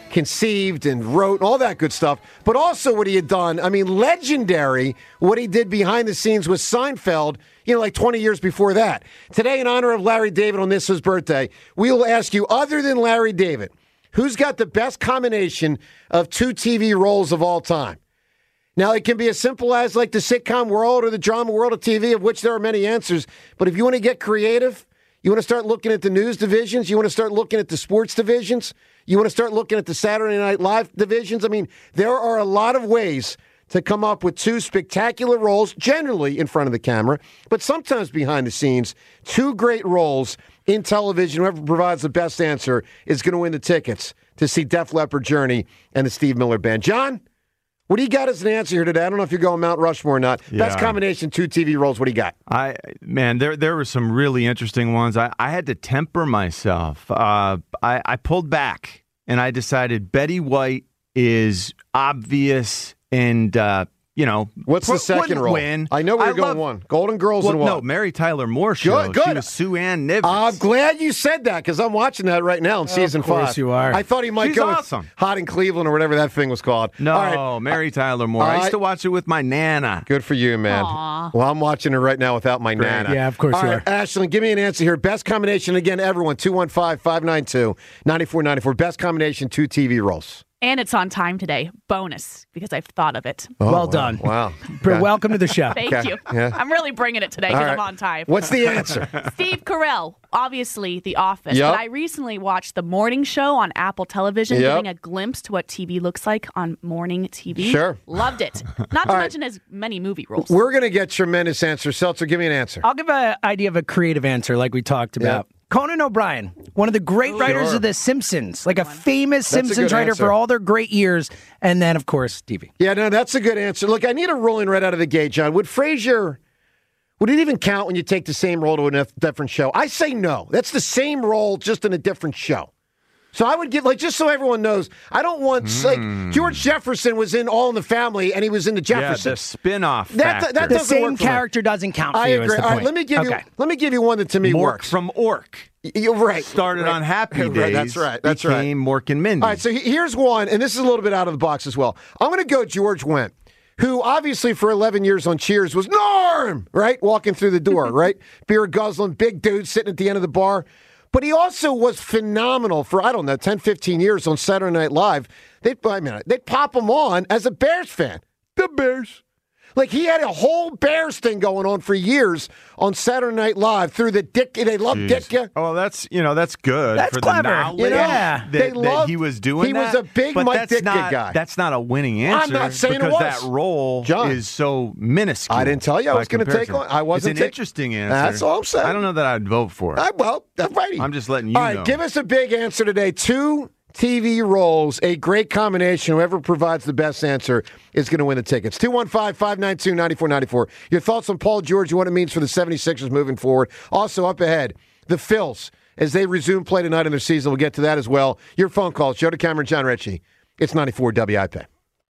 Speaker 4: conceived and wrote and all that good stuff, but also what he had done. I mean, legendary what he did behind the scenes with Seinfeld, you know, like twenty years before that. Today, in honor of Larry David on this his birthday, we will ask you, other than Larry David, who's got the best combination of two T V roles of all time? Now, it can be as simple as like the sitcom world or the drama world of T V, of which there are many answers. But if you want to get creative, you want to start looking at the news divisions, you want to start looking at the sports divisions, you want to start looking at the Saturday Night Live divisions. I mean, there are a lot of ways to come up with two spectacular roles, generally in front of the camera, but sometimes behind the scenes, two great roles in television. Whoever provides the best answer is going to win the tickets to see Def Leppard, Journey, and the Steve Miller Band. John, what do you got as an answer here today? I don't know if you're going Mount Rushmore or not.
Speaker 5: Yeah.
Speaker 4: Best combination, two T V roles. What do you got?
Speaker 5: I man, there there were some really interesting ones. I, I had to temper myself. Uh, I, I pulled back and I decided Betty White is obvious and uh, you know,
Speaker 4: what's the second role?
Speaker 5: Win.
Speaker 4: I know where you're
Speaker 5: I
Speaker 4: going.
Speaker 5: love,
Speaker 4: one Golden Girls
Speaker 5: well,
Speaker 4: and what?
Speaker 5: No, Mary Tyler Moore show.
Speaker 4: Good, good.
Speaker 5: She was Sue Ann Nivens.
Speaker 4: I'm glad you said that because I'm watching that right now in season five.
Speaker 6: Of course you are.
Speaker 4: I thought he might
Speaker 5: She's
Speaker 4: go
Speaker 5: awesome.
Speaker 4: with Hot in Cleveland or whatever that thing was called.
Speaker 5: No,
Speaker 4: All right.
Speaker 5: Mary Tyler Moore. I used to watch it with my Nana.
Speaker 4: Good for you, man.
Speaker 9: Aww.
Speaker 4: Well, I'm watching it right now without my
Speaker 5: Great.
Speaker 4: Nana.
Speaker 6: Yeah, of course
Speaker 4: All
Speaker 6: you
Speaker 4: right,
Speaker 6: are.
Speaker 4: Ashlyn, give me an answer here. Best combination, again, everyone, two one five, five nine two, nine four nine four. Best combination, two T V roles.
Speaker 9: And it's on time today. Bonus, because I've thought of it.
Speaker 4: Oh,
Speaker 6: well
Speaker 4: wow.
Speaker 6: done.
Speaker 4: Wow.
Speaker 6: Okay. Welcome to the show.
Speaker 9: Thank
Speaker 4: Okay.
Speaker 9: you.
Speaker 4: Yeah.
Speaker 9: I'm really bringing it today
Speaker 4: All
Speaker 9: because
Speaker 4: right.
Speaker 9: I'm on time.
Speaker 4: What's the answer?
Speaker 9: Steve Carell, obviously The Office.
Speaker 4: Yep.
Speaker 9: But I recently watched The Morning Show on Apple Television,
Speaker 4: Yep.
Speaker 9: giving a glimpse to what T V looks like on morning T V.
Speaker 4: Sure.
Speaker 9: Loved it. Not to
Speaker 4: All right.
Speaker 9: mention his many movie roles.
Speaker 4: We're going to get tremendous answers. Seltzer, give me an answer.
Speaker 6: I'll give an idea of a creative answer like we talked about.
Speaker 4: Yep.
Speaker 6: Conan O'Brien, one of the great writers
Speaker 4: Sure.
Speaker 6: of The Simpsons, like a famous
Speaker 4: That's a
Speaker 6: Simpsons
Speaker 4: good
Speaker 6: writer
Speaker 4: answer.
Speaker 6: for all their great years, and then, of course, T V.
Speaker 4: Yeah, no, that's a good answer. Look, I need a ruling right out of the gate, John. Would Frasier, would it even count when you take the same role to a different show? I say no. That's the same role, just in a different show. So I would give, like, just so everyone knows, I don't want,
Speaker 5: Mm.
Speaker 4: like, George Jefferson was in All in the Family, and he was in the
Speaker 5: Yeah,
Speaker 4: Jeffersons.
Speaker 5: the spin-off
Speaker 4: That-
Speaker 5: factor.
Speaker 4: that
Speaker 6: The
Speaker 4: doesn't
Speaker 6: same
Speaker 4: work for me.
Speaker 6: character doesn't count for
Speaker 4: I
Speaker 6: you.
Speaker 4: agree.
Speaker 6: Is the
Speaker 4: All right,
Speaker 6: point.
Speaker 4: let me give you,
Speaker 6: Okay.
Speaker 4: let me give you one that to me
Speaker 5: Mork
Speaker 4: works.
Speaker 5: from Ork.
Speaker 4: You're right.
Speaker 5: Started
Speaker 4: Right.
Speaker 5: on Happy
Speaker 4: Right,
Speaker 5: Days.
Speaker 4: That's right. That's
Speaker 5: became
Speaker 4: right.
Speaker 5: Mork and Mindy.
Speaker 4: All right, so he- here's one, and this is a little bit out of the box as well. I'm going to go George Wendt, who obviously for eleven years on Cheers was Norm, right? Walking through the door, right? Beer guzzling, big dude sitting at the end of the bar. But he also was phenomenal for, I don't know, ten, fifteen years on Saturday Night Live. They'd, I mean, they'd pop him on as a Bears fan. The Bears. Like, he had a whole Bears thing going on for years on Saturday Night Live through the Dick. They love
Speaker 5: Jeez.
Speaker 4: Ditka.
Speaker 5: Oh, that's you know that's good
Speaker 6: That's
Speaker 5: for
Speaker 6: clever.
Speaker 5: the knowledge
Speaker 4: You know,
Speaker 6: Yeah.
Speaker 5: that,
Speaker 4: they
Speaker 5: that
Speaker 4: loved-
Speaker 5: he was doing.
Speaker 4: he was
Speaker 5: that,
Speaker 4: a big
Speaker 5: but
Speaker 4: Mike
Speaker 5: that's
Speaker 4: Ditka
Speaker 5: not,
Speaker 4: guy.
Speaker 5: That's not a winning answer.
Speaker 4: not saying it
Speaker 5: because
Speaker 4: was.
Speaker 5: that role
Speaker 4: John.
Speaker 5: is so minuscule.
Speaker 4: I didn't tell you I
Speaker 5: by
Speaker 4: was gonna take
Speaker 5: comparison.
Speaker 4: on- I wasn't
Speaker 5: It's an
Speaker 4: take-
Speaker 5: interesting answer.
Speaker 4: That's all I'm saying.
Speaker 5: I don't know that I'd vote for it.
Speaker 4: I, well, that's righty.
Speaker 5: I'm just letting you
Speaker 4: All right,
Speaker 5: know.
Speaker 4: give us a big answer today. Two T V roles, a great combination. Whoever provides the best answer is going to win the tickets. two one five, five nine two, nine four nine four. Your thoughts on Paul George and what it means for the seventy-sixers moving forward. Also up ahead, the Phils, as they resume play tonight in their season. We'll get to that as well. Your phone calls, Joe DeCamera, John Ritchie. It's ninety-four W I P.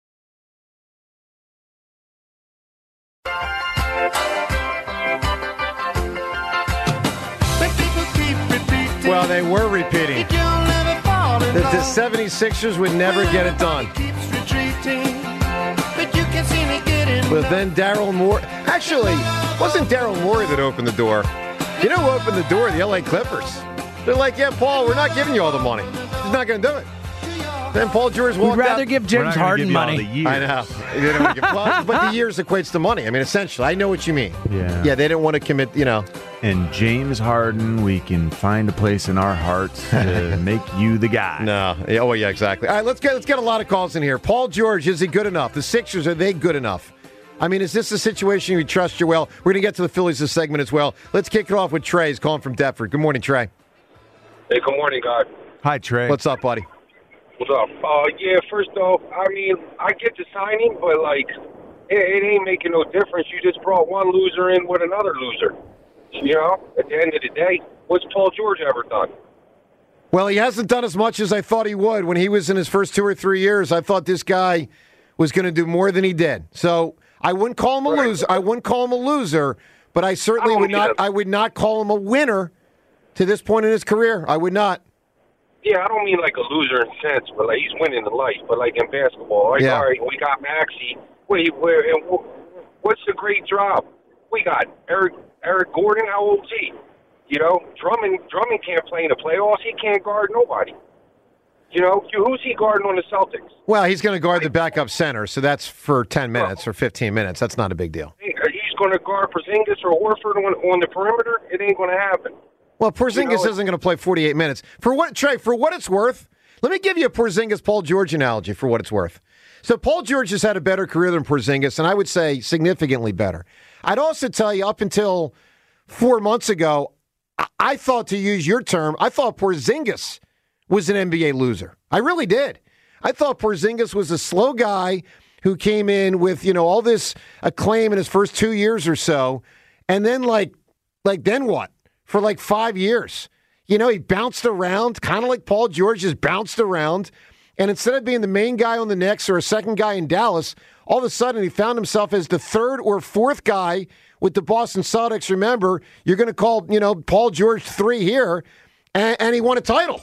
Speaker 4: Well, they were repeating that the seventy-sixers would never get it done. But then Daryl Morey. Actually, it wasn't Daryl Morey that opened the door. You know who opened the door? The L A Clippers. They're like, yeah, Paul, we're not giving you all the money. He's not going to do it. Then Paul George walked
Speaker 6: We'd rather
Speaker 4: out.
Speaker 6: give
Speaker 5: We're
Speaker 6: James
Speaker 5: not gonna
Speaker 6: Harden
Speaker 5: give you all
Speaker 6: money.
Speaker 5: the years.
Speaker 4: I know. They didn't want to give, well, but the years equates to money. I mean, essentially. I know what you mean.
Speaker 5: Yeah.
Speaker 4: Yeah, they didn't want to commit, you know.
Speaker 5: And James Harden, we can find a place in our hearts to make you the guy.
Speaker 4: No. Yeah, oh, yeah, exactly. All right, let's get let's get a lot of calls in here. Paul George, is he good enough? The Sixers, are they good enough? I mean, is this a situation you trust you well? We're going to get to the Phillies this segment as well. Let's kick it off with Trey. He's calling from Deptford. Good morning, Trey.
Speaker 10: Hey, good morning, God.
Speaker 5: Hi, Trey.
Speaker 4: What's up, buddy?
Speaker 10: What's up? Uh, yeah, first off, I mean, I get the signing, but, like, it, it ain't making no difference. You just brought one loser in with another loser. You know, at the end of the day, what's Paul George ever done?
Speaker 4: Well, he hasn't done as much as I thought he would. When he was in his first two or three years, I thought this guy was going to do more than he did. So I wouldn't call him a
Speaker 10: Right.
Speaker 4: loser. I wouldn't call him a loser, but I certainly
Speaker 10: I don't
Speaker 4: would not.
Speaker 10: either.
Speaker 4: I would not call him a winner to this point in his career. I would not.
Speaker 10: yeah, I don't mean like a loser in sense, but like he's winning in life. But like in basketball, like,
Speaker 4: Yeah.
Speaker 10: all right, we got Maxey. Wait, where and wh- what's the great drop? We got Eric Eric Gordon. How old is he? You know, Drummond Drummond can't play in the playoffs. He can't guard nobody. You know, who's he guarding on the Celtics?
Speaker 4: Well, he's going to guard the backup center, so that's for ten minutes or fifteen minutes. That's not a big deal.
Speaker 10: He's going to guard Porzingis or Horford on, on the perimeter. It ain't going to happen.
Speaker 4: Well, Porzingis
Speaker 10: You know,
Speaker 4: isn't going to play forty-eight minutes. For what, Trey, for what it's worth, let me give you a Porzingis Paul George analogy for what it's worth. So Paul George has had a better career than Porzingis, and I would say significantly better. I'd also tell you up until four months ago, I, I thought, to use your term, I thought Porzingis was an N B A loser. I really did. I thought Porzingis was a slow guy who came in with, you know, all this acclaim in his first two years or so, and then like, like then what? For like five years. You know, he bounced around, kind of like Paul George just bounced around, and instead of being the main guy on the Knicks or a second guy in Dallas, all of a sudden he found himself as the third or fourth guy with the Boston Celtics. Remember, you're going to call, you know, Paul George three here, and, and he won a title.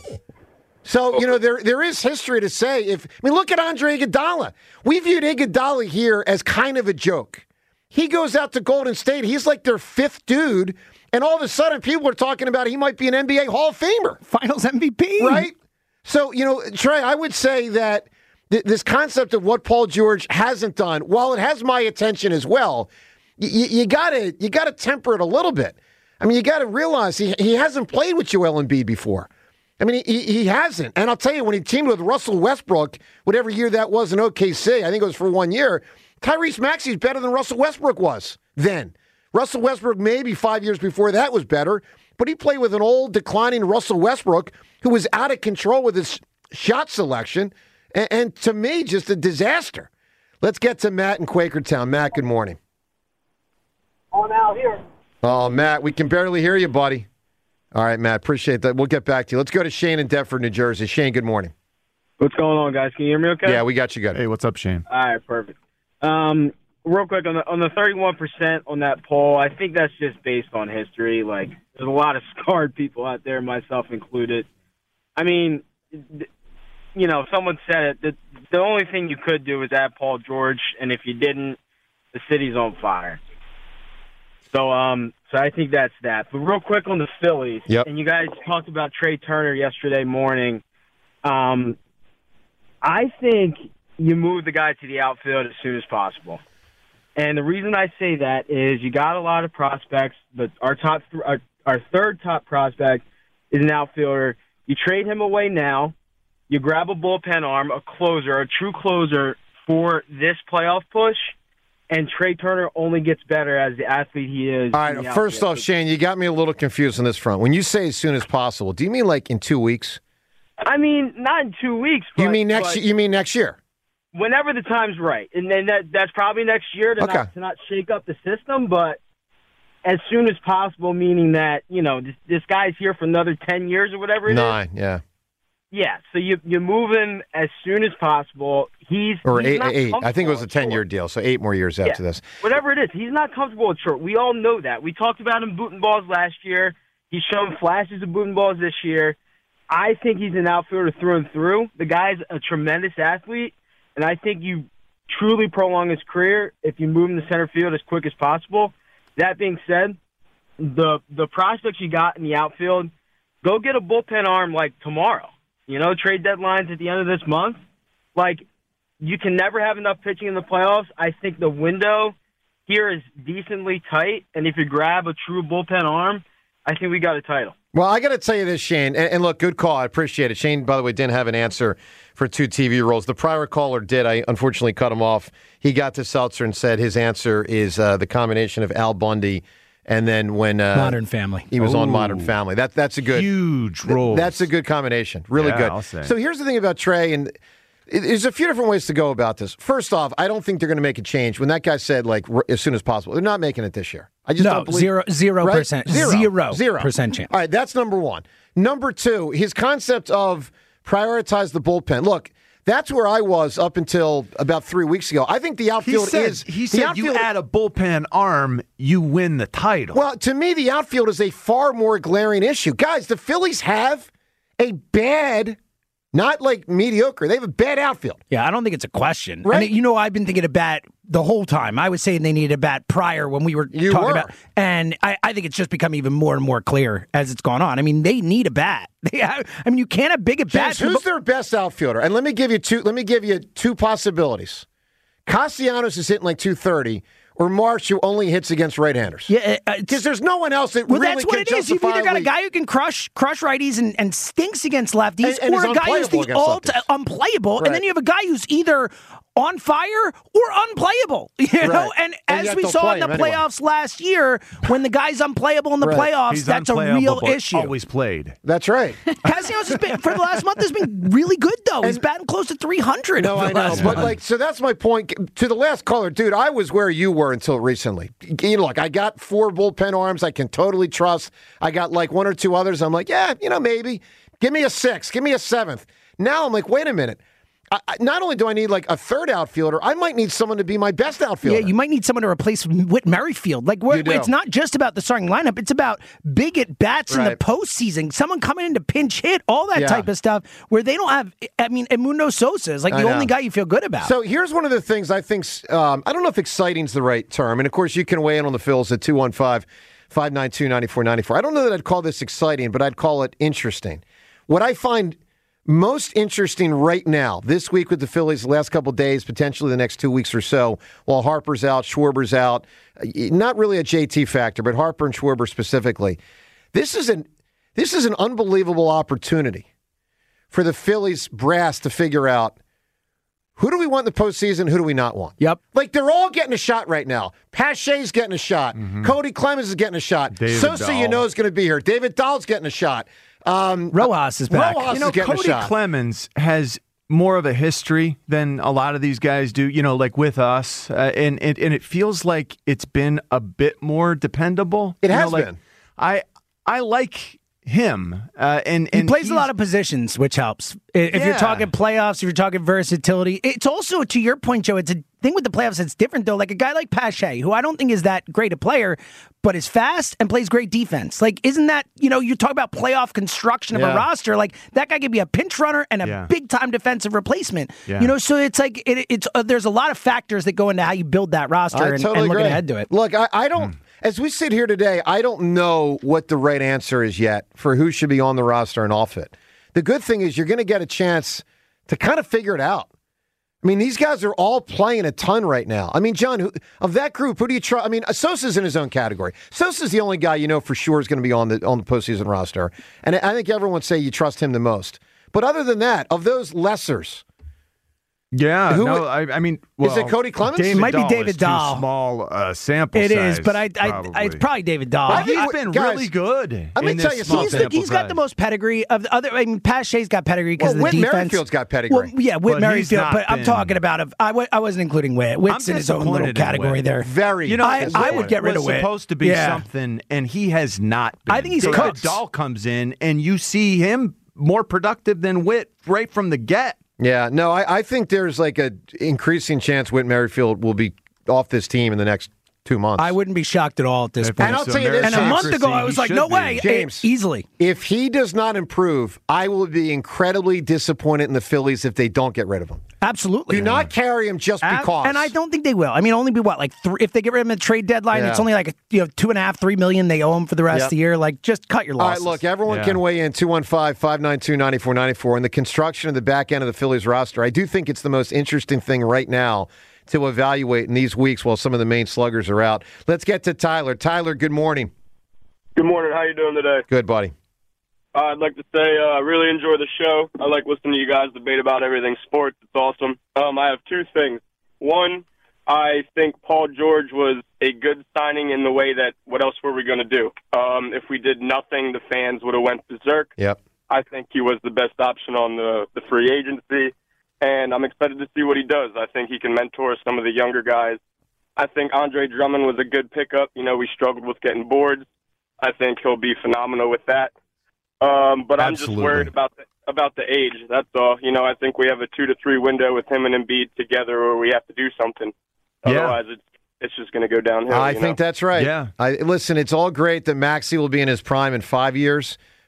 Speaker 4: So, you know, there there is history to say. If I mean, look at Andre Iguodala. We viewed Iguodala here as kind of a joke. He goes out to Golden State. He's like their fifth dude. And all of a sudden, people are talking about he might be an N B A Hall of Famer.
Speaker 6: Finals M V P.
Speaker 4: Right? So, you know, Trey, I would say that th- this concept of what Paul George hasn't done, while it has my attention as well, y- y- you gotta you gotta temper it a little bit. I mean, you got to realize he, he hasn't played with Joel Embiid before. I mean, he, he hasn't. And I'll tell you, when he teamed with Russell Westbrook, whatever year that was in O K C, I think it was for one year, Tyrese Maxey's better than Russell Westbrook was then. Russell Westbrook, maybe five years before that, was better, but he played with an old, declining Russell Westbrook who was out of control with his shot selection, and, and to me, just a disaster. Let's get to Matt in Quakertown. Matt, good morning.
Speaker 11: On out here.
Speaker 4: Oh, Matt, we can barely hear you, buddy. All right, Matt, appreciate that. We'll get back to you. Let's go to Shane in Deptford, New Jersey. Shane, good morning.
Speaker 11: What's going on, guys? Can you hear me okay?
Speaker 4: Yeah, we got you good.
Speaker 5: Hey, what's up, Shane?
Speaker 11: All right, perfect. Um, real quick, on the on the thirty-one percent on that poll, I think that's just based on history. Like, there's a lot of scarred people out there, myself included. I mean, you know, someone said it. The, the only thing you could do is add Paul George, and if you didn't, the city's on fire. So, um, so I think that's that. But real quick on the Phillies,
Speaker 4: yep.
Speaker 11: And you guys talked about Trey Turner yesterday morning. Um, I think you move the guy to the outfield as soon as possible. And the reason I say that is you got a lot of prospects, but our top, th- our, our third top prospect is an outfielder. You trade him away now. You grab a bullpen arm, a closer, a true closer for this playoff push. And Trey Turner only gets better as the athlete he is.
Speaker 4: All right, first off, Shane, you got me a little confused on this front. When you say as soon as possible, do you mean like in two weeks?
Speaker 11: I mean, not in two weeks. But,
Speaker 4: you mean next?
Speaker 11: But
Speaker 4: You mean next year?
Speaker 11: Whenever the time's right, and then that that's probably next year to,
Speaker 4: okay.
Speaker 11: not, to not shake up the system. But as soon as possible, meaning that you know this, this guy's here for another ten years or whatever it
Speaker 4: Nine,
Speaker 11: is.
Speaker 4: Nine, yeah.
Speaker 11: Yeah, so you you move him as soon as possible. He's
Speaker 4: or
Speaker 11: he's
Speaker 4: eight.
Speaker 11: not
Speaker 4: eight. I think it was a ten-year
Speaker 11: short.
Speaker 4: deal, so eight more years
Speaker 11: Yeah.
Speaker 4: after this.
Speaker 11: Whatever it is, he's not comfortable with short. We all know that. We talked about him booting balls last year. He's shown flashes of booting balls this year. I think he's an outfielder through and through. The guy's a tremendous athlete, and I think you truly prolong his career if you move him to center field as quick as possible. That being said, the the prospects you got in the outfield, go get a bullpen arm like tomorrow. You know, trade deadlines at the end of this month. Like, you can never have enough pitching in the playoffs. I think the window here is decently tight, and if you grab a true bullpen arm, I think we got a title.
Speaker 4: Well, I got to tell you this, Shane, and, and look, good call. I appreciate it. Shane, by the way, didn't have an answer for two T V roles. The prior caller did. I unfortunately cut him off. He got to Seltzer and said his answer is uh, the combination of Al Bundy and then when uh,
Speaker 6: Modern Family,
Speaker 4: he was
Speaker 6: Ooh.
Speaker 4: on Modern Family. That that's a good
Speaker 5: huge role.
Speaker 4: That's a good combination. Really
Speaker 5: yeah,
Speaker 4: good.
Speaker 5: I'll say.
Speaker 4: So here's the thing about Trey, and it, there's a few different ways to go about this. First off, I don't think they're going to make a change. When that guy said like r- as soon as possible, they're not making it this year. I just
Speaker 6: no,
Speaker 4: don't believe
Speaker 6: zero, zero
Speaker 4: right?
Speaker 6: percent,
Speaker 4: zero,
Speaker 6: zero,
Speaker 4: zero
Speaker 6: percent chance.
Speaker 4: All right, that's number one. Number two, his concept of prioritize the bullpen. Look. That's where I was up until about three weeks ago. I think the outfield
Speaker 5: he said,
Speaker 4: is.
Speaker 5: He said
Speaker 4: outfield,
Speaker 5: you add a bullpen arm, you win the title.
Speaker 4: Well, to me, the outfield is a far more glaring issue. Guys, the Phillies have a bad, not like mediocre, they have a bad outfield.
Speaker 6: Yeah, I don't think it's a question.
Speaker 4: Right?
Speaker 6: And, you know, I've been thinking of bat the whole time. I was saying they needed a bat prior when we were
Speaker 4: You
Speaker 6: talking
Speaker 4: were.
Speaker 6: about, and I, I think it's just become even more and more clear as it's gone on. I mean, they need a bat. They have, I mean, you can't have big at
Speaker 4: James,
Speaker 6: bats.
Speaker 4: who's their best outfielder? And let me give you two. Let me give you two possibilities. Castellanos is hitting like two thirty, or Marsh, who only hits against right-handers.
Speaker 6: Yeah,
Speaker 4: because there's no one else that
Speaker 6: Well,
Speaker 4: really
Speaker 6: that's what
Speaker 4: can
Speaker 6: it is. You've either got a
Speaker 4: justifiably-
Speaker 6: guy who can crush crush righties and, and stinks against lefties,
Speaker 4: And- and
Speaker 6: or
Speaker 4: is
Speaker 6: a guy who's
Speaker 4: unplayable
Speaker 6: the
Speaker 4: against
Speaker 6: alt
Speaker 4: lefties.
Speaker 6: unplayable,
Speaker 4: Right.
Speaker 6: and then you have a guy who's either on fire or unplayable. You know,
Speaker 4: Right.
Speaker 6: and,
Speaker 4: And
Speaker 6: as
Speaker 4: yet
Speaker 6: we
Speaker 4: they'll
Speaker 6: saw
Speaker 4: play
Speaker 6: in the
Speaker 4: him anyway.
Speaker 6: playoffs last year, when the guy's unplayable in the
Speaker 4: Right.
Speaker 6: playoffs,
Speaker 5: He's
Speaker 6: that's a
Speaker 5: unplayable,
Speaker 6: real
Speaker 5: but
Speaker 6: issue.
Speaker 5: Always played.
Speaker 4: That's right.
Speaker 6: Castellanos has been for the last month has been really good though. He's batting close to three hundred.
Speaker 4: No,
Speaker 6: over
Speaker 4: I
Speaker 6: the
Speaker 4: know,
Speaker 6: last
Speaker 4: but
Speaker 6: month.
Speaker 4: like, so that's my point. To the last caller, dude, I was where you were until recently. You know, look, I got four bullpen arms I can totally trust. I got like one or two others. I'm like, yeah, you know, maybe. Give me a six. Give me a seventh. Now I'm like, wait a minute. I, I, not only do I need like a third outfielder, I might need someone to be my best outfielder.
Speaker 6: Yeah, you might need someone to replace Whit Merrifield. Like, we're,
Speaker 4: You do.
Speaker 6: it's not just about the starting lineup; it's about big at bats in the
Speaker 4: Right.
Speaker 6: postseason. Someone coming in to pinch hit, all that
Speaker 4: Yeah.
Speaker 6: type of stuff. Where they don't have. I mean, Edmundo Sosa is like
Speaker 4: I
Speaker 6: the
Speaker 4: know.
Speaker 6: only guy you feel good about.
Speaker 4: So here's one of the things I think, um, I don't know if exciting's the right term. And of course, you can weigh in on the Phils at two one five, five nine two, nine four nine four. I don't know that I'd call this exciting, but I'd call it interesting. What I find most interesting right now, this week with the Phillies, the last couple of days, potentially the next two weeks or so, while Harper's out, Schwarber's out, uh, not really a J T factor, but Harper and Schwarber specifically. This is an this is an unbelievable opportunity for the Phillies brass to figure out who do we want in the postseason, who do we not want.
Speaker 6: Yep.
Speaker 4: Like, they're all getting a shot right now. Pache's getting a shot. Cody Clemens is getting a shot.
Speaker 5: David
Speaker 4: Sosa, you
Speaker 5: Dahl.
Speaker 4: know, is going to be here. David Dahl's getting a shot. Um,
Speaker 6: Rojas is back.
Speaker 4: Rojas
Speaker 5: You know,
Speaker 4: is getting
Speaker 5: Cody
Speaker 4: a shot.
Speaker 5: Clemens has more of a history than a lot of these guys do, you know, like with us. Uh, and, and, and it feels like it's been a bit more dependable.
Speaker 4: It
Speaker 5: You know,
Speaker 4: has
Speaker 5: like,
Speaker 4: been.
Speaker 5: I I like him. Uh, and,
Speaker 6: He
Speaker 5: and
Speaker 6: plays a
Speaker 5: he's-
Speaker 6: lot of positions, which helps. I- If you're
Speaker 5: Yeah.
Speaker 6: talking playoffs, if you're talking versatility, it's also, to your point, Joe, it's a thing with the playoffs that's different, though. Like a guy like Pache, who I don't think is that great a player, but is fast and plays great defense. Like, isn't that, you know, you talk about playoff construction of
Speaker 4: Yeah.
Speaker 6: a roster, like that guy could be a pinch runner and a
Speaker 5: Yeah.
Speaker 6: big-time defensive replacement.
Speaker 5: Yeah.
Speaker 6: You know, so it's like, it, it's uh, there's a lot of factors that go into how you build that roster
Speaker 4: I
Speaker 6: and,
Speaker 4: totally
Speaker 6: and looking
Speaker 4: agree.
Speaker 6: ahead to it.
Speaker 4: Look, I, I don't, as we sit here today, I don't know what the right answer is yet for who should be on the roster and off it. The good thing is you're going to get a chance to kind of figure it out. I mean, these guys are all playing a ton right now. I mean, John, who, of that group, who do you trust? I mean, Sosa's in his own category. Sosa's the only guy you know for sure is going to be on the on the postseason roster, and I think everyone would say you trust him the most. But other than that, of those lessers,
Speaker 5: Yeah,
Speaker 4: Who
Speaker 5: no,
Speaker 4: would-
Speaker 5: I, I mean,
Speaker 4: Is it
Speaker 5: well,
Speaker 4: Cody Clemens?
Speaker 5: David
Speaker 6: It might be
Speaker 5: Dahl
Speaker 6: David
Speaker 5: is too
Speaker 6: Dahl.
Speaker 5: small uh, sample
Speaker 6: It is,
Speaker 5: size,
Speaker 6: but I, I,
Speaker 5: probably.
Speaker 6: I, it's probably David Dahl.
Speaker 4: I think
Speaker 5: He's
Speaker 4: we-
Speaker 5: been
Speaker 4: guys,
Speaker 5: really good.
Speaker 4: let me
Speaker 5: in
Speaker 4: tell
Speaker 5: this
Speaker 4: you
Speaker 5: small
Speaker 6: He's, the,
Speaker 5: sample
Speaker 6: he's got
Speaker 5: size.
Speaker 6: the most pedigree of the other. I mean, Pache's got pedigree because
Speaker 4: Well,
Speaker 6: of the
Speaker 4: Whit
Speaker 6: defense.
Speaker 4: Merrifield's got pedigree.
Speaker 6: Well, yeah, Whit
Speaker 5: But he's
Speaker 6: Merrifield.
Speaker 5: not
Speaker 6: But I'm
Speaker 5: been-
Speaker 6: talking about. A, I, w- I wasn't including Whit. Whit's
Speaker 5: I'm
Speaker 6: in his own little
Speaker 5: disappointed in
Speaker 6: category
Speaker 5: Whit.
Speaker 6: there.
Speaker 4: Very.
Speaker 5: You know,
Speaker 6: I-
Speaker 5: because
Speaker 6: I
Speaker 5: Whit
Speaker 6: would get rid
Speaker 5: was
Speaker 6: of Whit.
Speaker 5: supposed to be
Speaker 6: Yeah.
Speaker 5: something, and he has not been.
Speaker 6: I think he's
Speaker 5: David
Speaker 6: cooked.
Speaker 5: Dahl comes in, and you see him more productive than Whit right from the get.
Speaker 4: Yeah, no, I, I think there's like a increasing chance Whit Merrifield will be off this team in the next two months.
Speaker 6: I wouldn't be shocked at all at this point.
Speaker 4: And I'll tell you this,
Speaker 6: And a
Speaker 4: James.
Speaker 6: month ago, I was like, no way,
Speaker 4: James,
Speaker 6: e- easily.
Speaker 4: If he does not improve, I will be incredibly disappointed in the Phillies if they don't get rid of him.
Speaker 6: Absolutely.
Speaker 4: Do not carry him just
Speaker 6: Ab-
Speaker 4: because.
Speaker 6: And I don't think they will. I mean, only be what, like three, if they get rid of him at the trade deadline,
Speaker 4: Yeah.
Speaker 6: it's only like a, you know two and a half, three million they owe him for the rest
Speaker 4: Yep.
Speaker 6: of the year. Like, just cut your
Speaker 4: All right,
Speaker 6: losses.
Speaker 4: look, everyone
Speaker 5: Yeah.
Speaker 4: can weigh in two one five, five nine two, nine four nine four. In the construction of the back end of the Phillies roster, I do think it's the most interesting thing right now to evaluate in these weeks while some of the main sluggers are out. Let's get to Tyler. Tyler, good morning.
Speaker 12: Good morning. How you doing today?
Speaker 4: Good, buddy.
Speaker 12: Uh, I'd like to say uh, I really enjoy the show. I like listening to you guys debate about everything sports. It's awesome. Um, I have two things. One, I think Paul George was a good signing in the way that what else were we going to do? Um, if we did nothing, the fans would have went berserk.
Speaker 4: Yep.
Speaker 12: I think he was the best option on the, the free agency, and I'm excited to see what he does. I think he can mentor some of the younger guys. I think Andre Drummond was a good pickup. You know, we struggled with getting boards. I think he'll be phenomenal with that. Um, but I'm
Speaker 5: Absolutely.
Speaker 12: just worried about the, about the age. That's all. You know, I think we have a two to three window with him and Embiid together, or we have to do something.
Speaker 5: Yeah.
Speaker 12: Otherwise, it's it's just going to go downhill.
Speaker 4: I
Speaker 12: you
Speaker 4: think
Speaker 12: know?
Speaker 4: that's right.
Speaker 5: Yeah.
Speaker 4: I, listen, it's all great that Maxey will be in his prime in five years,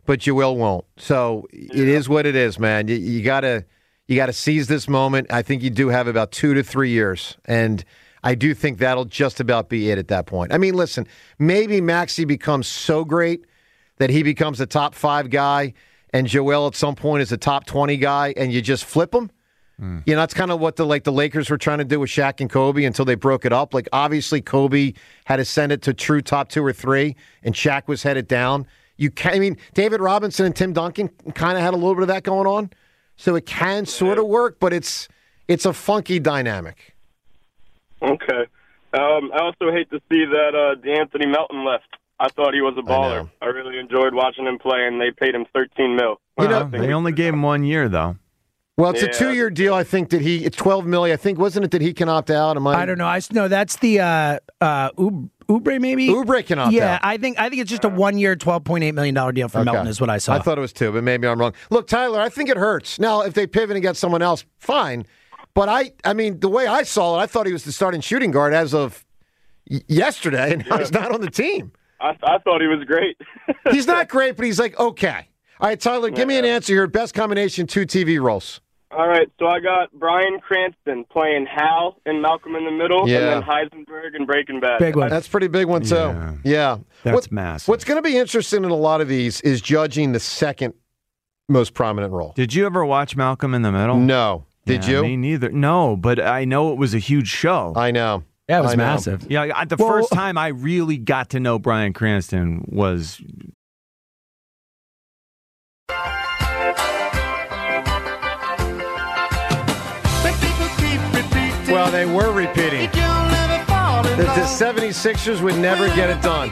Speaker 4: but Joel won't. So yeah. It is what it is, man. You, you gotta you gotta seize this moment. I think you do have about two to three years, and I do think that'll just about be it at that point. I mean, listen, maybe Maxey becomes so great that he becomes a top five guy, and Joel at some point is a top twenty guy, and you just flip him. Mm. You know, that's kind of what the like the Lakers were trying to do with Shaq and Kobe until they broke it up. Like, obviously, Kobe had to send it to true top two or three, and Shaq was headed down. You can, I mean, David Robinson and Tim Duncan kind of had a little bit of that going on, so it can sort of work, but it's it's a funky dynamic.
Speaker 12: Okay. Um, I also hate to see that uh, DeAnthony Melton left. I thought he was a baller. I, I really enjoyed watching him play, and they paid him thirteen mil.
Speaker 5: You know, they only gave him one year, though.
Speaker 4: Well, it's
Speaker 12: yeah.
Speaker 4: a two-year deal. I think that he it's twelve million. I think wasn't it that he can opt out? Am I?
Speaker 6: I don't know. I no, that's the uh, uh, Oubre maybe.
Speaker 4: Oubre can opt
Speaker 6: yeah,
Speaker 4: out.
Speaker 6: I think I think it's just a one-year, twelve point eight million dollar deal for
Speaker 4: Okay.
Speaker 6: Melton is what I saw.
Speaker 4: I thought it was two, but maybe I'm wrong. Look, Tyler, I think it hurts. Now, if they pivot and get someone else, fine. But I, I mean, the way I saw it, I thought he was the starting shooting guard as of y- yesterday, and now
Speaker 12: Yeah.
Speaker 4: he's not on the team.
Speaker 12: I, I thought he was great.
Speaker 4: He's not great, but he's like, okay. All right, Tyler, give me an answer here. Best combination, two T V roles.
Speaker 12: All right, so I got Bryan Cranston playing Hal and Malcolm in the Middle,
Speaker 4: Yeah.
Speaker 12: and then Heisenberg and Breaking Bad.
Speaker 6: Big one.
Speaker 4: That's a pretty big one, too.
Speaker 5: Yeah.
Speaker 4: Yeah.
Speaker 5: That's
Speaker 4: What-
Speaker 5: massive.
Speaker 4: What's going to be interesting in a lot of these is judging the second most prominent role.
Speaker 5: Did you ever watch Malcolm in the Middle?
Speaker 4: No. Did
Speaker 5: Yeah,
Speaker 4: you?
Speaker 5: Me neither. No, but I know it was a huge show.
Speaker 4: I know.
Speaker 6: Yeah, it was
Speaker 4: I know.
Speaker 6: massive.
Speaker 5: Yeah, I- the
Speaker 6: Well-
Speaker 5: first time I really got to know Bryan Cranston was
Speaker 4: Well, they were repeating. The, the seventy-sixers would never get it done.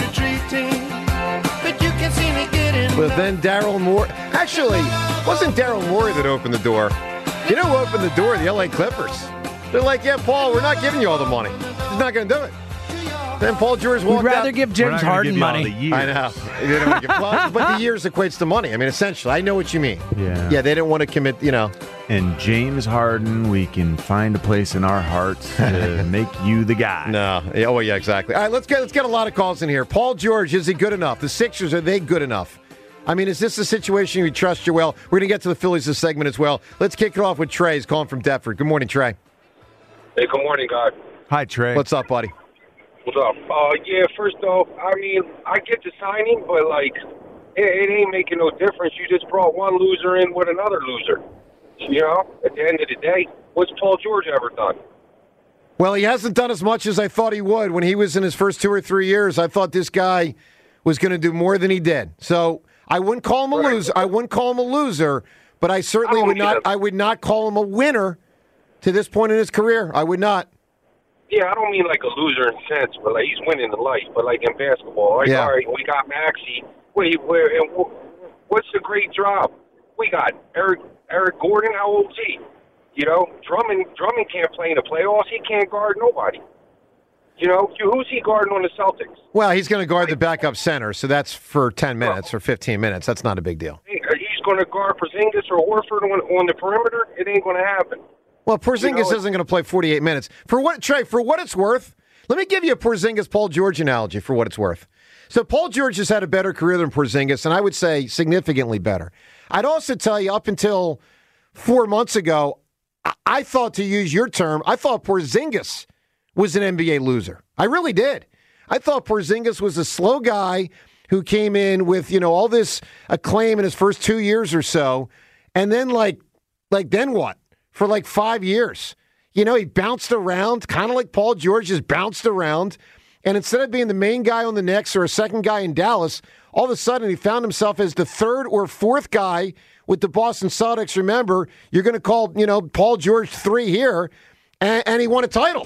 Speaker 4: But then Daryl Morey. Actually, it wasn't Daryl Morey that opened the door. You know who opened the door? The L A Clippers. They're like, yeah, Paul, we're not giving you all the money. He's not going to do it. Then Paul George walked
Speaker 6: We'd rather
Speaker 4: out.
Speaker 6: give
Speaker 5: We're
Speaker 6: James
Speaker 5: not gonna
Speaker 6: Harden
Speaker 5: give you all
Speaker 6: money.
Speaker 5: the years.
Speaker 4: I know. They didn't want to give, well, but the years equates to money. I mean, essentially, I know what you mean.
Speaker 5: Yeah.
Speaker 4: Yeah, they didn't want to commit, you know.
Speaker 5: And James Harden, we can find a place in our hearts to make you the guy.
Speaker 4: No. Yeah, oh, yeah, exactly. All right, let's get let's get a lot of calls in here. Paul George, is he good enough? The Sixers, are they good enough? I mean, is this a situation you trust Joel? We're going to get to the Phillies this segment as well. Let's kick it off with Trey. He's calling from Deptford. Good morning, Trey.
Speaker 10: Hey, good morning, God.
Speaker 5: Hi, Trey.
Speaker 4: What's up, buddy?
Speaker 10: What's up? Uh, yeah, first off, I mean, I get the signing, but, like, it, it ain't making no difference. You just brought one loser in with another loser. You know, at the end of the day, what's Paul George ever done?
Speaker 4: Well, he hasn't done as much as I thought he would. When he was in his first two or three years, I thought this guy was going to do more than he did. So I wouldn't call him a
Speaker 10: Right.
Speaker 4: loser. I wouldn't call him a loser, but I certainly
Speaker 10: I don't
Speaker 4: would not.
Speaker 10: either.
Speaker 4: I would not call him a winner to this point in his career. I would not.
Speaker 10: Yeah, I don't mean like a loser in sense, but like he's winning the life. But like in basketball, like
Speaker 4: Yeah.
Speaker 10: all right, we got Maxey. Wait, where? And wh- what's the great drop? We got Eric Eric Gordon. How old is he? You know, Drummond. Drummond can't play in the playoffs. He can't guard nobody. You know, who's he guarding on the Celtics?
Speaker 4: Well, he's going to guard the backup center, so that's for ten minutes or fifteen minutes. That's not a big deal.
Speaker 10: He's going to guard Porzingis or Horford on, on the perimeter. It ain't going to happen.
Speaker 4: Well, Porzingis
Speaker 10: You know,
Speaker 4: isn't going to play forty-eight minutes. For what, Trey, for what it's worth, let me give you a Porzingis-Paul George analogy for what it's worth. So Paul George has had a better career than Porzingis, and I would say significantly better. I'd also tell you up until four months ago, I, I thought, to use your term, I thought Porzingis was an N B A loser. I really did. I thought Porzingis was a slow guy who came in with, you know, all this acclaim in his first two years or so, and then, like, like then what? For like five years. You know, he bounced around, kind of like Paul George has bounced around. And instead of being the main guy on the Knicks or a second guy in Dallas, all of a sudden he found himself as the third or fourth guy with the Boston Celtics. Remember, you're going to call, you know, Paul George three here, and, and he won a title.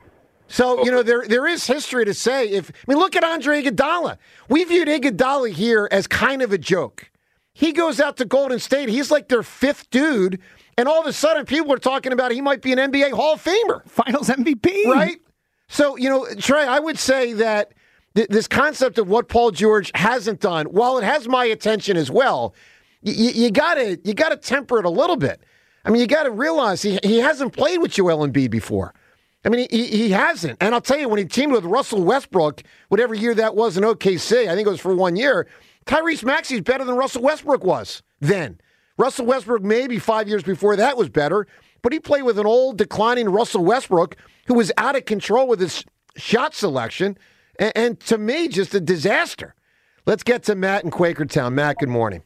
Speaker 4: So, you know, there there is history to say. If I mean, look at Andre Iguodala. We viewed Iguodala here as kind of a joke. He goes out to Golden State. He's like their fifth dude. And all of a sudden, people are talking about he might be an N B A Hall of Famer.
Speaker 6: Finals M V P.
Speaker 4: Right? So, you know, Trey, I would say that th- this concept of what Paul George hasn't done, while it has my attention as well, y- y- you gotta you gotta temper it a little bit. I mean, you got to realize he he hasn't played with Joel Embiid before. I mean, he, he hasn't. And I'll tell you, when he teamed with Russell Westbrook, whatever year that was in O K C, I think it was for one year, Tyrese Maxey's better than Russell Westbrook was then. Russell Westbrook maybe five years before that was better, but he played with an old, declining Russell Westbrook who was out of control with his shot selection, and, and to me, just a disaster. Let's get to Matt in Quakertown. Matt, good morning.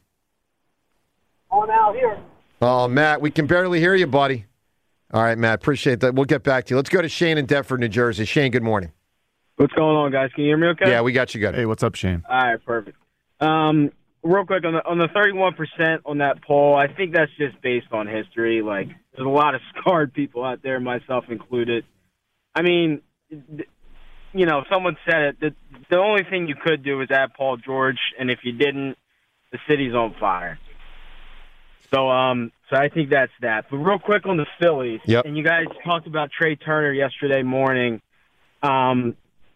Speaker 13: On out here.
Speaker 4: Oh, Matt, we can barely hear you, buddy. All right, Matt, appreciate that. We'll get back to you. Let's go to Shane in Deptford, New Jersey. Shane, good morning.
Speaker 11: What's going on, guys? Can you hear me okay?
Speaker 4: Yeah, we got you good.
Speaker 5: Hey, what's up, Shane?
Speaker 11: All right, perfect. Um, real quick, on the on the thirty-one percent on that poll, I think that's just based on history. Like, there's a lot of scarred people out there, myself included. I mean, you know, someone said it. The, the only thing you could do is add Paul George, and if you didn't, the city's on fire. So, um, so I think that's that. But real quick on the Phillies,
Speaker 4: yep.
Speaker 11: and you guys talked about Trey Turner yesterday morning. Um,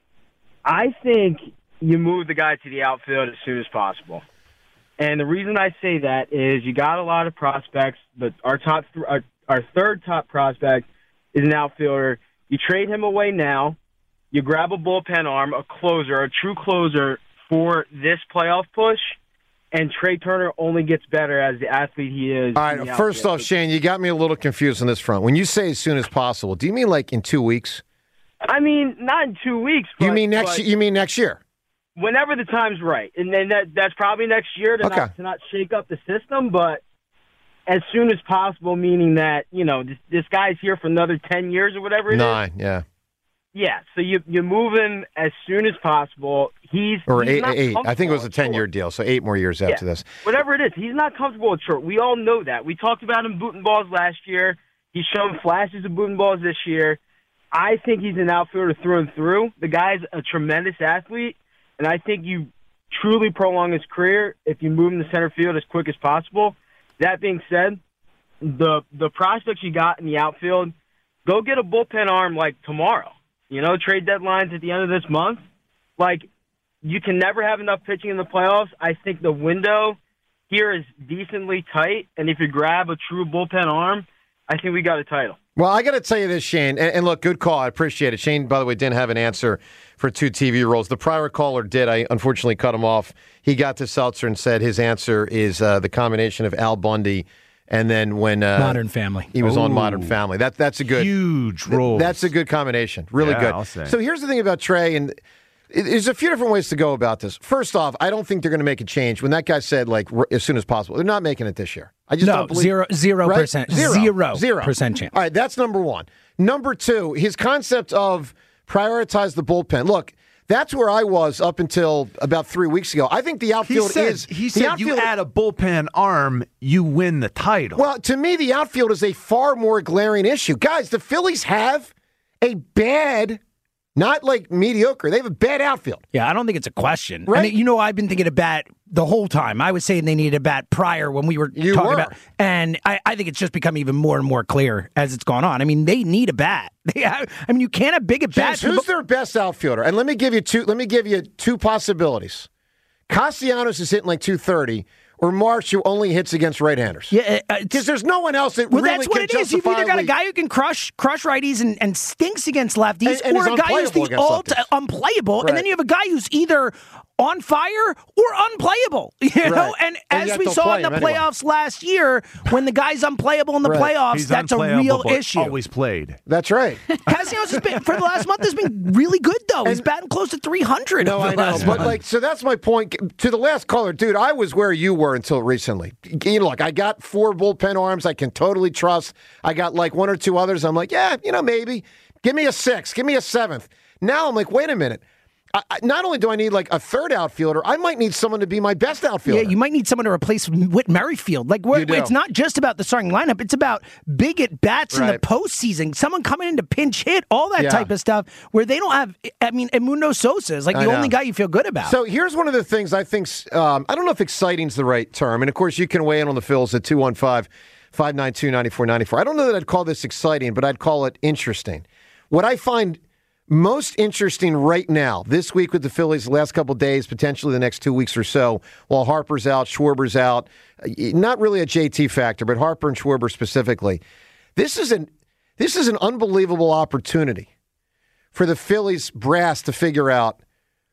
Speaker 11: I think you move the guy to the outfield as soon as possible. And the reason I say that is you got a lot of prospects, but our top, th- our, our third top prospect is an outfielder. You trade him away now. You grab a bullpen arm, a closer, a true closer for this playoff push. And Trey Turner only gets better as the athlete he is.
Speaker 4: All right, first off, Shane, you got me a little confused on this front. When you say as soon as possible, do you mean like in two weeks?
Speaker 11: I mean, not in two weeks. But,
Speaker 4: you mean next?
Speaker 11: but
Speaker 4: You mean next year?
Speaker 11: Whenever the time's right, and then that, that's probably next year to,
Speaker 4: okay.
Speaker 11: not, to not shake up the system. But as soon as possible, meaning that you know this, this guy's here for another ten years or whatever it
Speaker 4: Nine,
Speaker 11: is.
Speaker 4: yeah.
Speaker 11: Yeah, so you you move him as soon as possible. He's
Speaker 4: or
Speaker 11: he's
Speaker 4: eight.
Speaker 11: not
Speaker 4: eight. I think it was a ten-year
Speaker 11: short.
Speaker 4: deal, so eight more years
Speaker 11: Yeah,
Speaker 4: after this.
Speaker 11: Whatever it is, he's not comfortable with short. We all know that. We talked about him booting balls last year. He's shown flashes of booting balls this year. I think he's an outfielder through and through. The guy's a tremendous athlete, and I think you truly prolong his career if you move him to center field as quick as possible. That being said, the the prospects you got in the outfield, go get a bullpen arm like tomorrow. You know, trade deadline's at the end of this month. Like, you can never have enough pitching in the playoffs. I think the window here is decently tight, and if you grab a true bullpen arm, I think we got a title.
Speaker 4: Well, I got to tell you this, Shane, and, and look, good call. I appreciate it. Shane, by the way, didn't have an answer for two T V roles. The prior caller did. I unfortunately cut him off. He got to Seltzer and said his answer is uh, the combination of Al Bundy and then when uh,
Speaker 6: Modern Family,
Speaker 4: he was
Speaker 6: Ooh.
Speaker 4: on Modern Family. That that's a good
Speaker 5: huge role.
Speaker 4: That's a good combination. Really
Speaker 5: Yeah,
Speaker 4: good.
Speaker 5: I'll say.
Speaker 4: So here's the thing about Trey, and it, there's a few different ways to go about this. First off, I don't think they're going to make a change. When that guy said like r- as soon as possible, they're not making it this year. I just
Speaker 6: no
Speaker 4: don't believe
Speaker 6: zero zero
Speaker 4: right?
Speaker 6: percent
Speaker 4: Zero.
Speaker 6: zero
Speaker 4: Zero.
Speaker 6: percent chance.
Speaker 4: All right, that's number one. Number two, his concept of prioritize the bullpen. Look. That's where I was up until about three weeks ago. I think the outfield
Speaker 5: he said,
Speaker 4: is.
Speaker 5: He
Speaker 4: the
Speaker 5: said
Speaker 4: outfield,
Speaker 5: you add a bullpen arm, you win the title.
Speaker 4: Well, to me, the outfield is a far more glaring issue. Guys, the Phillies have a bad, not like mediocre, they have a bad outfield.
Speaker 6: Yeah, I don't think it's a question.
Speaker 4: Right?
Speaker 6: I mean, you know, I've been thinking of bat the whole time. I was saying they needed a bat prior when we were
Speaker 4: You
Speaker 6: talking
Speaker 4: were.
Speaker 6: about, and I, I think it's just become even more and more clear as it's gone on. I mean, they need a bat. They have, I mean, you can't have big at bats.
Speaker 4: James, who's their best outfielder? And let me give you two. Let me give you two possibilities. Castellanos is hitting like two thirty, or Marsh, who only hits against right-handers.
Speaker 6: Yeah,
Speaker 4: because there's no one else that
Speaker 6: well,
Speaker 4: really
Speaker 6: that's
Speaker 4: can
Speaker 6: what it is. You've either got a
Speaker 4: justifiably-
Speaker 6: guy who can crush crush righties and, and stinks against lefties,
Speaker 4: And- and
Speaker 6: or
Speaker 4: is
Speaker 6: a guy who's
Speaker 4: unplayable
Speaker 6: the
Speaker 4: against
Speaker 6: alt
Speaker 4: lefties.
Speaker 6: unplayable,
Speaker 4: Right.
Speaker 6: and then you have a guy who's either on fire or unplayable. You know,
Speaker 4: Right.
Speaker 6: and,
Speaker 4: And
Speaker 6: as
Speaker 4: yet
Speaker 6: we
Speaker 4: they'll
Speaker 6: saw
Speaker 4: play
Speaker 6: in the
Speaker 4: him anyway.
Speaker 6: playoffs last year, when the guy's unplayable in the
Speaker 4: Right.
Speaker 6: playoffs,
Speaker 5: He's
Speaker 6: that's a
Speaker 5: unplayable,
Speaker 6: real
Speaker 5: but
Speaker 6: issue.
Speaker 5: Always played.
Speaker 4: That's right.
Speaker 6: Castellanos has been for the last month has been really good though. He's batting close to three hundred.
Speaker 4: No,
Speaker 6: over
Speaker 4: I
Speaker 6: the
Speaker 4: know,
Speaker 6: last
Speaker 4: but
Speaker 6: month.
Speaker 4: like, so that's my point. To the last caller, dude, I was where you were until recently. You know, look, I got four bullpen arms I can totally trust. I got like one or two others. I'm like, yeah, you know, maybe. Give me a six. Give me a seventh. Now I'm like, wait a minute. I, I, not only do I need like a third outfielder, I might need someone to be my best outfielder.
Speaker 6: Yeah, you might need someone to replace Whit Merrifield. Like, we're,
Speaker 4: You do.
Speaker 6: it's not just about the starting lineup; it's about big at bats in
Speaker 4: Right.
Speaker 6: the postseason. Someone coming in to pinch hit, all that
Speaker 4: Yeah.
Speaker 6: type of stuff. Where they don't have. I mean, Edmundo Sosa is like
Speaker 4: I
Speaker 6: the
Speaker 4: know.
Speaker 6: only guy you feel good about.
Speaker 4: So here's one of the things I think, um, I don't know if exciting's the right term. And of course, you can weigh in on the Phils at two one five, five nine two, nine four nine four. I don't know that I'd call this exciting, but I'd call it interesting. What I find most interesting right now, this week with the Phillies, the last couple of days, potentially the next two weeks or so, while Harper's out, Schwarber's out, uh, not really a J T factor, but Harper and Schwarber specifically. This is an this is an unbelievable opportunity for the Phillies brass to figure out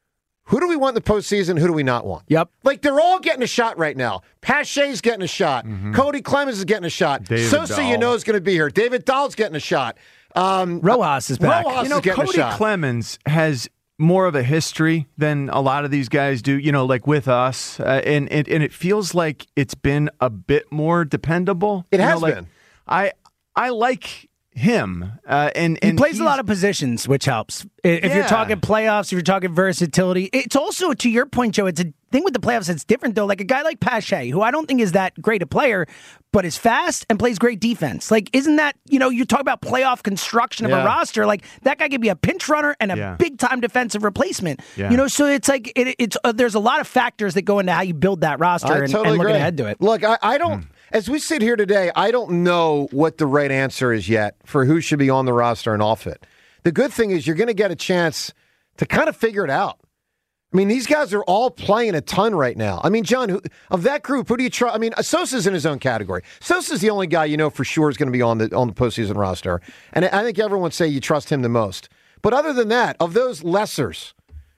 Speaker 4: who do we want in the postseason? Who do we not want?
Speaker 6: Yep.
Speaker 4: Like, they're all getting a shot right now. Pache's getting a shot. Mm-hmm. Cody Clemens is getting a shot.
Speaker 5: David
Speaker 4: Sosa,
Speaker 5: Dahl.
Speaker 4: you know, is going to be here. David Dahl's getting a shot. Um,
Speaker 6: Rojas is back.
Speaker 4: Rojas
Speaker 5: You know,
Speaker 4: is getting
Speaker 5: Cody
Speaker 4: a shot.
Speaker 5: Clemens has more of a history than a lot of these guys do, you know, like with us. Uh, and, and, and it feels like it's been a bit more dependable.
Speaker 4: It
Speaker 5: You
Speaker 4: has
Speaker 5: know, like,
Speaker 4: been.
Speaker 5: I I like him. Uh, and, and
Speaker 6: he plays a
Speaker 5: he's-
Speaker 6: lot of positions, which helps. If you're
Speaker 5: Yeah.
Speaker 6: talking playoffs, if you're talking versatility, it's also, to your point, Joe, it's a thing with the playoffs that's different, though. Like a guy like Pache, who I don't think is that great a player, but is fast and plays great defense. Like, isn't that, you know, you talk about playoff construction of
Speaker 5: Yeah.
Speaker 6: a roster, like that guy could be a pinch runner and a
Speaker 5: Yeah.
Speaker 6: big-time defensive replacement.
Speaker 5: Yeah.
Speaker 6: You know, so it's like, it, it's uh, there's a lot of factors that go into how you build that roster
Speaker 4: I
Speaker 6: and,
Speaker 4: totally
Speaker 6: and looking
Speaker 4: agree.
Speaker 6: ahead to it.
Speaker 4: Look, I, I don't. As we sit here today, I don't know what the right answer is yet for who should be on the roster and off it. The good thing is you're going to get a chance to kind of figure it out. I mean, these guys are all playing a ton right now. I mean, John, who, of that group, who do you trust? I mean, Sosa's in his own category. Sosa's the only guy you know for sure is going to be on the on the postseason roster, and I think everyone would say you trust him the most. But other than that, of those lessers,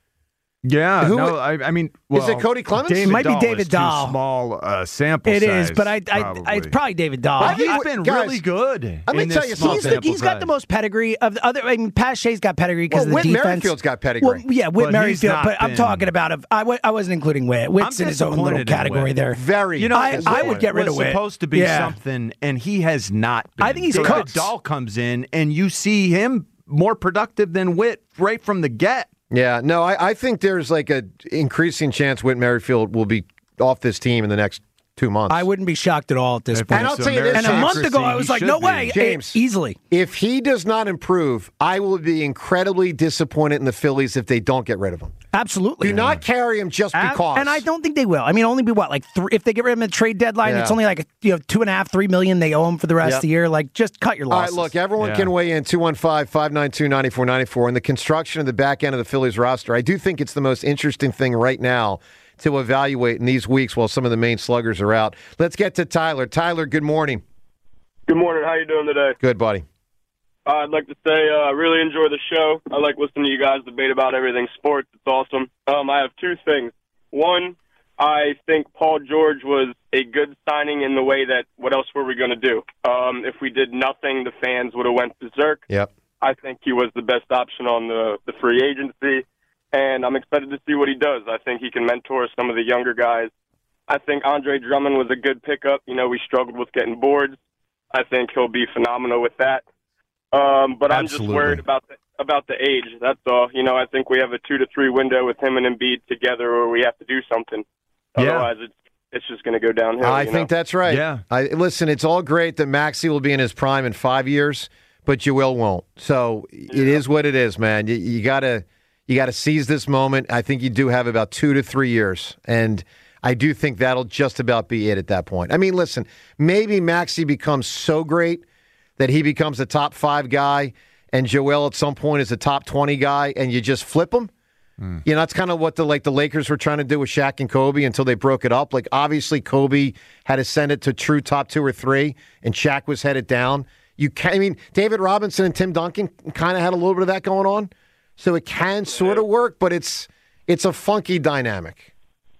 Speaker 5: Yeah,
Speaker 4: Who-
Speaker 5: no, I, I mean, well,
Speaker 4: Is it Cody Clemens?
Speaker 5: David
Speaker 6: It might be
Speaker 5: Dahl
Speaker 6: David
Speaker 5: is too
Speaker 6: Dahl.
Speaker 5: small uh, sample
Speaker 6: It
Speaker 5: size.
Speaker 6: is, but I, I, I, it's probably David Dahl.
Speaker 4: I think
Speaker 5: He's
Speaker 4: we-
Speaker 5: been
Speaker 4: guys,
Speaker 5: really good.
Speaker 4: let me
Speaker 5: in
Speaker 4: tell
Speaker 5: this
Speaker 4: you
Speaker 5: small
Speaker 4: something.
Speaker 6: He's, the,
Speaker 5: sample
Speaker 6: he's got
Speaker 5: size.
Speaker 6: the most pedigree of the other. I mean, Pache's got pedigree because
Speaker 4: Well,
Speaker 6: of the
Speaker 4: Whit
Speaker 6: defense.
Speaker 4: Merrifield's got pedigree.
Speaker 6: Well, yeah, Whit
Speaker 5: But he's
Speaker 6: Merrifield.
Speaker 5: not
Speaker 6: But I'm
Speaker 5: been-
Speaker 6: talking about. Of, I, w- I wasn't including Whit. Whit's
Speaker 5: I'm
Speaker 6: in his own little
Speaker 5: disappointed in
Speaker 6: category
Speaker 5: Whit.
Speaker 6: there.
Speaker 4: Very.
Speaker 5: You know,
Speaker 6: I- I would get rid
Speaker 5: was
Speaker 6: of Whit.
Speaker 5: supposed to be
Speaker 6: Yeah.
Speaker 5: something, and he has not been.
Speaker 6: I think he's
Speaker 5: David
Speaker 6: cooked.
Speaker 5: Dahl comes in, and you see him more productive than Whit right from the get.
Speaker 4: Yeah, no, I, I think there's like a increasing chance Whit Merrifield will be off this team in the next two months.
Speaker 6: I wouldn't be shocked at all at this
Speaker 5: If
Speaker 6: point.
Speaker 4: And I'll
Speaker 5: it's
Speaker 4: tell you this,
Speaker 6: And a
Speaker 4: James.
Speaker 6: month ago, I was
Speaker 5: He
Speaker 6: like,
Speaker 5: should
Speaker 6: no
Speaker 5: be.
Speaker 6: way,
Speaker 4: James.
Speaker 6: Eh, easily.
Speaker 4: If he does not improve, I will be incredibly disappointed in the Phillies if they don't get rid of him.
Speaker 6: Absolutely.
Speaker 4: Do not carry him just
Speaker 6: Ab-
Speaker 4: because.
Speaker 6: And I don't think they will. I mean, only be what, like three, if they get rid of him at trade deadline,
Speaker 4: Yeah.
Speaker 6: it's only like you know two and a half, three million they owe him for the rest
Speaker 4: Yep.
Speaker 6: of the year. Like, just cut your
Speaker 4: All
Speaker 6: losses.
Speaker 4: right, look, everyone
Speaker 5: Yeah.
Speaker 4: can weigh in two one five, five nine two, nine four nine four. In the construction of the back end of the Phillies roster, I do think it's the most interesting thing right now to evaluate in these weeks while some of the main sluggers are out. Let's get to Tyler. Tyler, good morning.
Speaker 12: Good morning. How you doing today?
Speaker 4: Good, buddy.
Speaker 12: Uh, I'd like to say uh, I really enjoy the show. I like listening to you guys debate about everything sports. It's awesome. Um, I have two things. One, I think Paul George was a good signing in the way that what else were we going to do? Um, if we did nothing, the fans would have went berserk.
Speaker 4: Yep.
Speaker 12: I think he was the best option on the, the free agency, and I'm excited to see what he does. I think he can mentor some of the younger guys. I think Andre Drummond was a good pickup. You know, we struggled with getting boards. I think he'll be phenomenal with that. Um, but I'm
Speaker 5: Absolutely.
Speaker 12: just worried about the, about the age. That's all. You know, I think we have a two to three window with him and Embiid together, or we have to do something.
Speaker 5: Yeah.
Speaker 12: Otherwise, it's it's just going to go downhill.
Speaker 4: I
Speaker 12: you
Speaker 4: think
Speaker 12: know?
Speaker 4: that's right.
Speaker 5: Yeah.
Speaker 4: I, listen, it's all great that Maxey will be in his prime in five years, but Joel won't. So it is what it is, man. You, you gotta you gotta seize this moment. I think you do have about two to three years, and I do think that'll just about be it at that point. I mean, listen, maybe Maxey becomes so great that he becomes a top five guy, and Joel at some point is a top twenty guy, and you just flip him. You know, that's kind of what the like the Lakers were trying to do with Shaq and Kobe until they broke it up. Like, obviously, Kobe had to send it to true top two or three, and Shaq was headed down. You can, I mean, David Robinson and Tim Duncan kind of had a little bit of that going on, so it can sort of work, but it's it's a funky dynamic.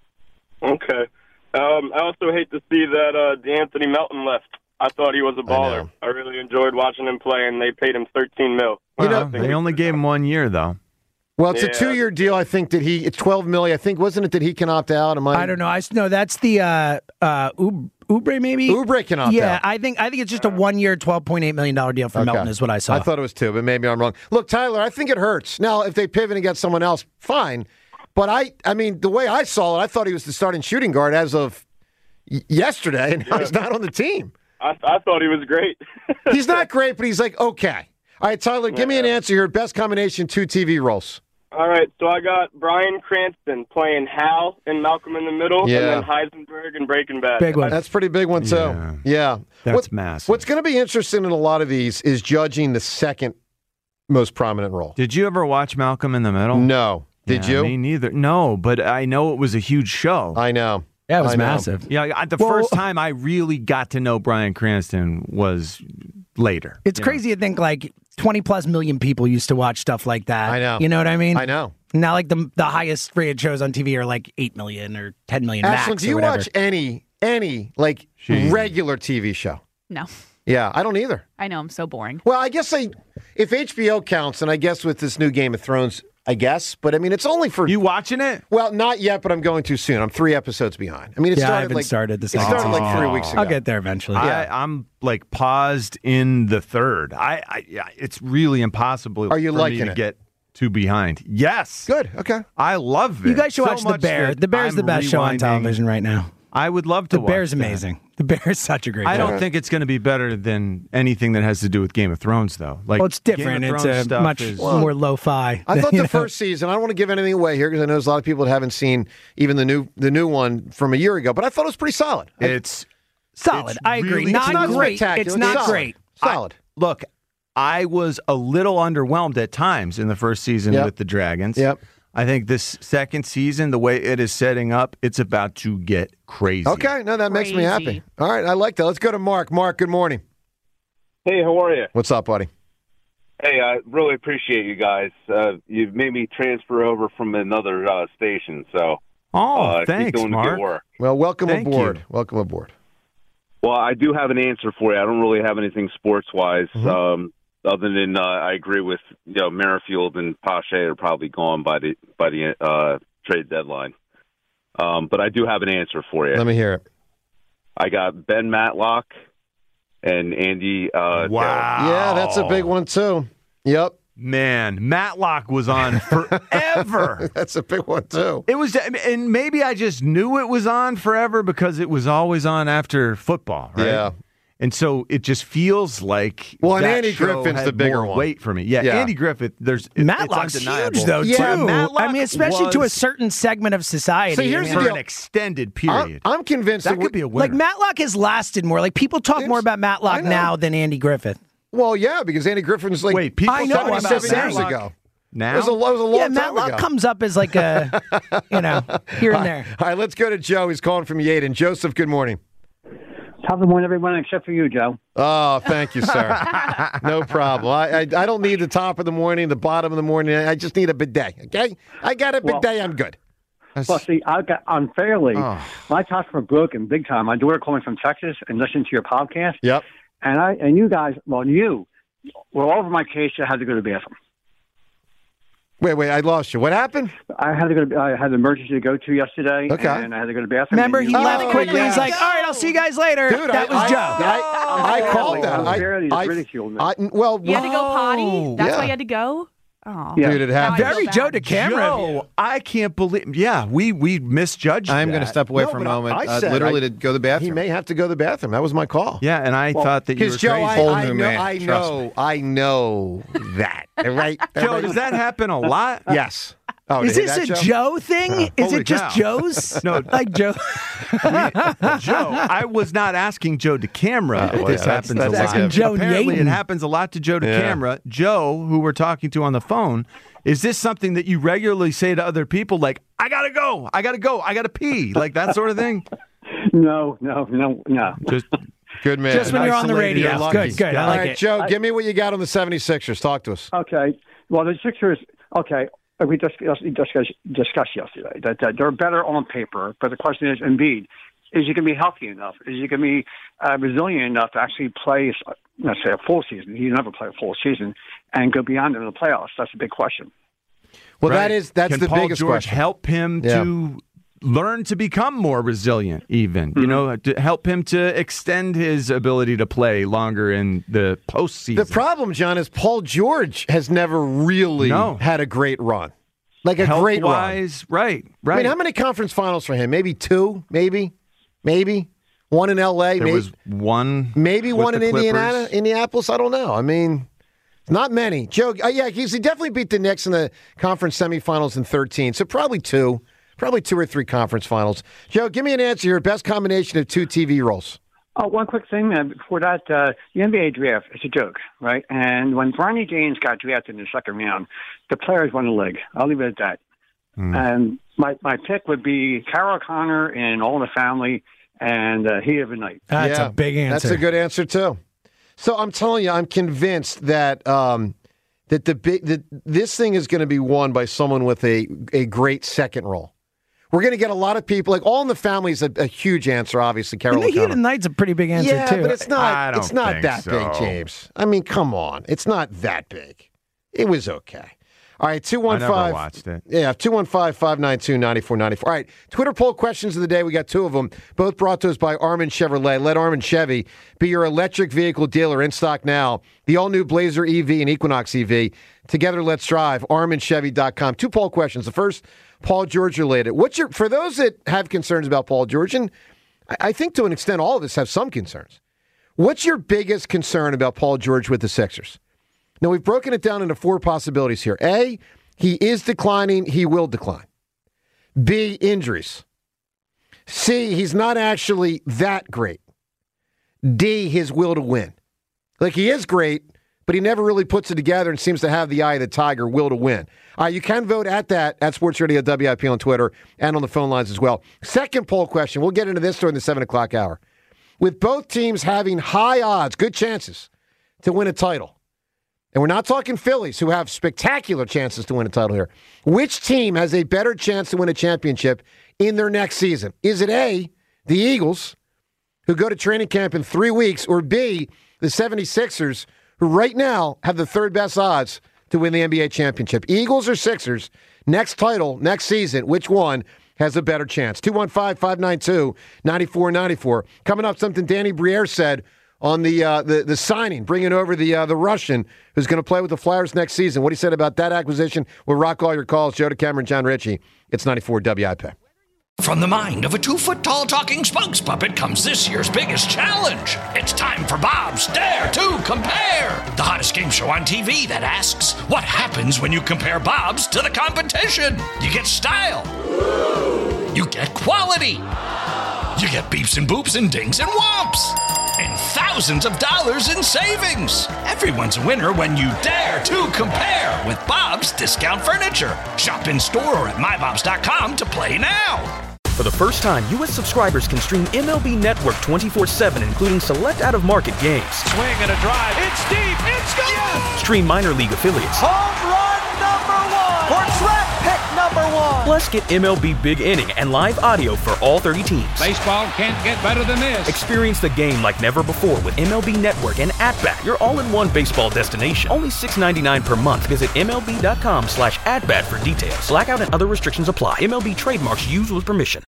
Speaker 12: Okay. Um, I also hate to see that uh, DeAnthony Melton left. I thought he was a baller.
Speaker 4: know.
Speaker 12: I, really enjoyed watching him play, and they paid him thirteen mil.
Speaker 4: You know-
Speaker 12: I think
Speaker 5: They only gave him one year, though.
Speaker 4: Well, it's
Speaker 12: Yeah.
Speaker 4: a two-year deal. I think that he it's twelve million. I think wasn't it that he can opt out? Am I?
Speaker 6: I don't know. I s- no, that's the uh, uh, Ub- Ubre maybe.
Speaker 4: Oubre can opt
Speaker 6: yeah,
Speaker 4: out.
Speaker 6: I think I think it's just a one-year, twelve point eight million dollar deal for
Speaker 4: Okay.
Speaker 6: Melton is what I saw.
Speaker 4: I thought it was two, but maybe I'm wrong. Look, Tyler, I think it hurts. Now, if they pivot and get someone else, fine. But I, I mean, the way I saw it, I thought he was the starting shooting guard as of y- yesterday, and now he's not on the team.
Speaker 12: I, I thought he was great.
Speaker 4: He's not great, but he's like, okay. All right, Tyler, give me an answer here. Best combination, two T V roles.
Speaker 12: All right, so I got Bryan Cranston playing Hal and Malcolm in the Middle,
Speaker 4: Yeah.
Speaker 12: and then Heisenberg and Breaking Bad.
Speaker 6: Big one.
Speaker 4: That's a pretty big one, too.
Speaker 5: Yeah.
Speaker 4: Yeah.
Speaker 5: That's
Speaker 4: What-
Speaker 5: massive.
Speaker 4: What's going to be interesting in a lot of these is judging the second most prominent role.
Speaker 5: Did you ever watch Malcolm in the Middle?
Speaker 4: No. Did
Speaker 5: Yeah,
Speaker 4: you?
Speaker 5: Me neither. No, but I know it was a huge show.
Speaker 4: I know.
Speaker 6: yeah, it was
Speaker 4: I know.
Speaker 6: massive.
Speaker 5: Yeah, I- the
Speaker 6: Well-
Speaker 5: first time I really got to know Bryan Cranston was later.
Speaker 6: It's
Speaker 5: you
Speaker 6: crazy to think like twenty plus million people used to watch stuff like that.
Speaker 4: I know.
Speaker 6: You know what I mean?
Speaker 4: I know.
Speaker 6: Now, like the the highest rated shows on T V are like eight million or ten million max.
Speaker 4: Ashlyn, do you
Speaker 6: or whatever.
Speaker 4: watch any any like
Speaker 5: Jeez.
Speaker 4: regular T V show?
Speaker 9: No.
Speaker 4: Yeah, I don't either.
Speaker 9: I know, I'm so boring.
Speaker 4: Well, I guess I, if H B O counts, and I guess with this new Game of Thrones, I guess, but I mean, it's only for
Speaker 5: You watching it?
Speaker 4: Well, not yet, but I'm going too soon. I'm three episodes behind. I mean, it
Speaker 6: Yeah, I
Speaker 4: started
Speaker 6: haven't
Speaker 4: like
Speaker 6: started the
Speaker 4: it
Speaker 6: second
Speaker 4: started
Speaker 6: season.
Speaker 4: like three weeks ago.
Speaker 6: I'll get there eventually.
Speaker 5: I, I'm like paused in the third. I, I yeah, it's really impossible.
Speaker 4: Are you
Speaker 5: for
Speaker 4: liking
Speaker 5: me to
Speaker 4: it?
Speaker 5: get too behind? Yes.
Speaker 4: Good. Okay.
Speaker 5: I love it.
Speaker 6: You guys should
Speaker 5: so
Speaker 6: watch The
Speaker 5: much
Speaker 6: Bear.
Speaker 5: that
Speaker 6: The Bear's
Speaker 5: I'm
Speaker 6: the best show on
Speaker 5: rewinding.
Speaker 6: television right now.
Speaker 5: I would love to
Speaker 6: The
Speaker 5: watch
Speaker 6: Bear's
Speaker 5: that.
Speaker 6: amazing. The Bear's such a great
Speaker 5: I
Speaker 6: show.
Speaker 5: don't think it's going to be better than anything that has to do with Game of Thrones, though. Like,
Speaker 6: Well, it's different.
Speaker 5: Game of
Speaker 6: It's
Speaker 5: Thrones
Speaker 6: a
Speaker 5: stuff
Speaker 6: much
Speaker 5: is-
Speaker 6: more lo-fi.
Speaker 4: I thought
Speaker 6: you
Speaker 4: the
Speaker 6: know?
Speaker 4: first season. I don't want to give anything away here because I know there's a lot of people that haven't seen even the new the new one from a year ago. But I thought it was pretty solid. I-
Speaker 5: It's
Speaker 6: solid.
Speaker 5: it's
Speaker 6: I agree.
Speaker 5: really-
Speaker 6: Not,
Speaker 4: It's not
Speaker 6: great.
Speaker 4: spectacular.
Speaker 6: It's not
Speaker 4: solid.
Speaker 6: great.
Speaker 4: Solid.
Speaker 5: look. I was a little underwhelmed at times in the first season
Speaker 4: Yep.
Speaker 5: with the Dragons.
Speaker 4: Yep.
Speaker 5: I think this second season, the way it is setting up, it's about to get crazy.
Speaker 4: Okay. No, that makes me happy.
Speaker 9: Crazy.
Speaker 4: All right. I like that. Let's go to Mark. Mark, good morning.
Speaker 14: Hey, how are you?
Speaker 4: What's up, buddy?
Speaker 14: Hey, I really appreciate you guys. Uh, you've made me transfer over from another uh, station, so
Speaker 5: Oh,
Speaker 14: uh,
Speaker 5: thanks,
Speaker 14: keep doing the
Speaker 5: Mark.
Speaker 14: good work.
Speaker 4: Well, welcome
Speaker 5: Thank
Speaker 4: aboard.
Speaker 5: you.
Speaker 4: Welcome aboard.
Speaker 14: Well, I do have an answer for you. I don't really have anything sports-wise,
Speaker 4: Mm-hmm.
Speaker 14: um, other than uh, I agree with you know Merrifield and Pache are probably gone by the by the uh, trade deadline. Um, but I do have an answer for you.
Speaker 4: Let me hear it.
Speaker 14: I got Ben Matlock and Andy. Uh,
Speaker 5: Wow.
Speaker 4: Yeah, that's a big one too. Yep.
Speaker 5: Man, Matlock was on forever.
Speaker 4: That's a big one too.
Speaker 5: It was, and maybe I just knew it was on forever because it was always on after football, right?
Speaker 4: Yeah.
Speaker 5: And so it just feels like
Speaker 4: Well, and
Speaker 5: that
Speaker 4: Andy
Speaker 5: show
Speaker 4: Griffin's
Speaker 5: had
Speaker 4: the bigger
Speaker 5: more
Speaker 4: one.
Speaker 5: weight for me. Yeah,
Speaker 4: Yeah.
Speaker 5: Andy Griffith. There's it-
Speaker 6: Matlock's
Speaker 5: it's undeniable.
Speaker 6: huge, though,
Speaker 4: Yeah,
Speaker 6: too.
Speaker 5: Matlock
Speaker 6: I mean, especially to a
Speaker 5: was-
Speaker 6: certain segment of society.
Speaker 4: So here's
Speaker 6: I
Speaker 4: the
Speaker 6: mean,
Speaker 5: for
Speaker 4: deal.
Speaker 5: an extended
Speaker 4: I'm,
Speaker 5: period.
Speaker 4: I'm convinced
Speaker 5: that
Speaker 4: that
Speaker 5: could be
Speaker 4: we-
Speaker 5: a winner.
Speaker 6: like, Matlock has lasted more. Like, people talk
Speaker 4: It's-
Speaker 6: more about
Speaker 4: I
Speaker 6: Matlock
Speaker 4: know.
Speaker 6: now than Andy Griffith.
Speaker 4: Well, yeah, because Andy Griffin's like
Speaker 5: Wait, people
Speaker 6: I know,
Speaker 5: talk
Speaker 6: I'm
Speaker 5: about
Speaker 4: seventy-seven years
Speaker 5: Matlock
Speaker 4: ago.
Speaker 5: now.
Speaker 4: It was a, it was a long
Speaker 6: Yeah,
Speaker 4: time
Speaker 6: Matlock
Speaker 4: ago.
Speaker 6: comes up as like a, you know, here and there.
Speaker 4: All right, let's go to Joe. He's calling from Yaden. Joseph, good morning.
Speaker 13: Top of the morning, everyone, except for you, Joe.
Speaker 4: Oh, thank you, sir. No problem. I, I I don't need the top of the morning, the bottom of the morning. I just need a bidet. Okay, I got a
Speaker 13: Well-
Speaker 4: bidet. I'm good.
Speaker 13: Well, see, I got unfairly,
Speaker 4: Oh.
Speaker 13: my thoughts were broken big time. My daughter called me from Texas and listened to your podcast.
Speaker 4: Yep.
Speaker 13: And I and you guys, well, you were all over my case. I had to go to the bathroom.
Speaker 4: Wait, wait. I lost you. What happened?
Speaker 13: I had to go. To, I had an emergency to go to yesterday.
Speaker 4: Okay.
Speaker 13: And I had to go to the bathroom.
Speaker 6: Remember,
Speaker 13: and
Speaker 6: he
Speaker 13: you-
Speaker 6: left
Speaker 4: Oh,
Speaker 6: quickly.
Speaker 4: yes.
Speaker 6: He's like, all right, I'll see you guys later.
Speaker 4: Dude,
Speaker 6: that
Speaker 4: I,
Speaker 6: was
Speaker 4: I,
Speaker 6: Joe.
Speaker 4: I, I, called that. I,
Speaker 13: Unfairly,
Speaker 4: I,
Speaker 13: just ridiculed me.
Speaker 4: I, well,
Speaker 9: You had to go potty? That's
Speaker 4: Yeah.
Speaker 9: why you had to go? Oh.
Speaker 13: Yeah.
Speaker 4: dude, it
Speaker 9: Now I
Speaker 4: happened.
Speaker 9: feel
Speaker 6: Very
Speaker 9: bad.
Speaker 6: Joe DeCamera.
Speaker 5: Joe, I can't believe. Yeah, we we misjudged.
Speaker 15: I'm
Speaker 5: going
Speaker 15: to step away
Speaker 4: No,
Speaker 15: for a
Speaker 4: but I-
Speaker 15: moment,
Speaker 4: I
Speaker 15: uh,
Speaker 4: said
Speaker 15: literally
Speaker 4: I-
Speaker 15: to go to the bathroom.
Speaker 4: He may have to go to the bathroom. That was my call.
Speaker 5: Yeah, and I thought that you were
Speaker 4: Because Joe,
Speaker 5: crazy.
Speaker 4: I,
Speaker 15: Whole
Speaker 4: I
Speaker 15: new
Speaker 4: know,
Speaker 15: man,
Speaker 4: I
Speaker 15: trust
Speaker 4: know, I know that. Right?
Speaker 5: Joe, does that happen a lot?
Speaker 4: Yes. Oh,
Speaker 6: Is
Speaker 4: to hear
Speaker 6: this
Speaker 4: that,
Speaker 6: a
Speaker 4: Joe?
Speaker 6: Joe thing?
Speaker 5: Uh,
Speaker 6: Is
Speaker 5: holy
Speaker 6: it just
Speaker 5: cow.
Speaker 6: Joe's?
Speaker 5: No.
Speaker 6: Like Joe.
Speaker 5: Joe, I was not asking Joe to camera
Speaker 4: Oh,
Speaker 5: if
Speaker 4: well,
Speaker 5: this
Speaker 4: yeah, that's-
Speaker 5: happens
Speaker 4: that's
Speaker 5: a lot.
Speaker 6: asking Joe
Speaker 5: Apparently,
Speaker 6: Yaden.
Speaker 5: it happens a lot to Joe to
Speaker 4: Yeah.
Speaker 5: camera. Joe, who we're talking to on the phone, is this something that you regularly say to other people, like, I gotta go, I gotta go, I gotta pee, like that sort of thing?
Speaker 13: No, no, no, no.
Speaker 5: Just
Speaker 4: Good man.
Speaker 6: Just when you're on the
Speaker 4: Isolated,
Speaker 6: radio.
Speaker 4: you're lucky.
Speaker 6: Good, good. I
Speaker 4: All
Speaker 6: like
Speaker 4: right,
Speaker 6: it.
Speaker 4: Joe,
Speaker 13: I-
Speaker 4: give me what you got on the seventy-sixers. Talk to us.
Speaker 13: Okay. Well, the Sixers. Okay. We discussed, discussed, discussed yesterday that, that they're better on paper, but the question is, Embiid, is he going to be healthy enough? Is he going to be uh, resilient enough to actually play, let's say, a full season? He never play a full season and go beyond it in the playoffs. That's a big question.
Speaker 4: Well,
Speaker 5: Right.
Speaker 4: that is that's
Speaker 5: Can
Speaker 4: the
Speaker 5: Paul
Speaker 4: biggest
Speaker 5: George
Speaker 4: question.
Speaker 5: help him
Speaker 4: Yeah.
Speaker 5: to learn to become more resilient, even
Speaker 4: Mm-hmm.
Speaker 5: you know, to help him to extend his ability to play longer in the postseason.
Speaker 4: The problem, John, is Paul George has never really
Speaker 5: No.
Speaker 4: had a great run, like a great run.
Speaker 5: Health-wise, right, right.
Speaker 4: I mean, how many conference finals for him? Maybe two, maybe, maybe one in L A.
Speaker 5: There
Speaker 4: maybe,
Speaker 5: was one,
Speaker 4: maybe
Speaker 5: with
Speaker 4: one in
Speaker 5: the
Speaker 4: Indiana,
Speaker 5: Clippers.
Speaker 4: Indianapolis. I don't know. I mean, not many. Joe, uh, yeah, he's, he definitely beat the Knicks in the conference semifinals in thirteen. So probably two, probably two or three conference finals. Joe, give me an answer. Your best combination of two T V roles.
Speaker 13: Oh, one quick thing uh, before that. Uh, the N B A draft is a joke, right? And when Bronny James got drafted in the second round, the players won the league. I'll leave it at that.
Speaker 5: Hmm.
Speaker 13: And my, my pick would be Carol Connor in All in the Family and uh, Heat of the Night.
Speaker 6: That's
Speaker 4: Yeah,
Speaker 6: a big answer.
Speaker 4: That's a good answer, too. So I'm telling you, I'm convinced that um, that the big that this thing is going to be won by someone with a a great second role. We're going to get a lot of people, like All in the Family is a, a huge answer, obviously. Carol
Speaker 6: And the Heat
Speaker 4: O'Connor.
Speaker 6: of Night's a pretty big answer,
Speaker 4: yeah,
Speaker 6: too.
Speaker 4: but it's not.
Speaker 5: I don't
Speaker 4: it's not
Speaker 5: think
Speaker 4: that
Speaker 5: so.
Speaker 4: big, James. I mean, come on, it's not that big. It was okay. All right, two one
Speaker 5: I never
Speaker 4: five.
Speaker 5: watched it.
Speaker 4: Yeah, two one five, five nine two, nine four nine four. All right, Twitter poll questions of the day. We got two of them, both brought to us by Armin Chevrolet. Let Armin Chevy be your electric vehicle dealer in stock now. The all-new Blazer E V and Equinox E V. Together, let's drive. armin chevy dot com. Two poll questions. The first, Paul George related. What's your for those that have concerns about Paul George, and I, I think to an extent all of us have some concerns. What's your biggest concern about Paul George with the Sixers? Now, we've broken it down into four possibilities here. A, he is declining. He will decline. B, injuries. C, he's not actually that great. D, his will to win. Like, he is great, but he never really puts it together and seems to have the eye of the tiger, will to win. All right, you can vote at that, at Sports Radio W I P on Twitter and on the phone lines as well. Second poll question. We'll get into this during the seven o'clock hour. With both teams having high odds, good chances to win a title, and we're not talking Phillies, who have spectacular chances to win a title here. Which team has a better chance to win a championship in their next season? Is it A, the Eagles, who go to training camp in three weeks, or B, the seventy-sixers, who right now have the third best odds to win the N B A championship? Eagles or Sixers, next title, next season, which one has a better chance? two one five, five nine two, nine four nine four. Coming up, something Danny Briere said on the uh, the, the signing, bringing over the uh, the Russian who's going to play with the Flyers next season. What he said about that acquisition. We'll rock all your calls. Joe DeCamera, John Ritchie. It's ninety-four W I P.
Speaker 1: From the mind of a two-foot-tall talking spokes puppet comes this year's biggest challenge. It's time for Bob's Dare to Compare, the hottest game show on T V that asks, what happens when you compare Bob's to the competition? You get style. You get quality. You get beeps and boops and dings and whomps. And thousands of dollars in savings. Everyone's a winner when you dare to compare with Bob's Discount Furniture. Shop in store or at my bobs dot com to play now.
Speaker 15: For the first time, U S subscribers can stream M L B Network twenty-four seven, including select out-of-market games.
Speaker 16: Swing and a drive. It's deep. It's gone. Yes.
Speaker 15: Stream minor league affiliates.
Speaker 16: Home run number one. Or draft pick number one.
Speaker 15: Plus, get M L B Big Inning and live audio for all thirty teams.
Speaker 16: Baseball can't get better than this.
Speaker 15: Experience the game like never before with M L B Network and At-Bat, your all-in-one baseball destination. Only six dollars and ninety-nine cents per month. Visit MLB.com slash at-bat for details. Blackout and other restrictions apply. M L B trademarks used with permission.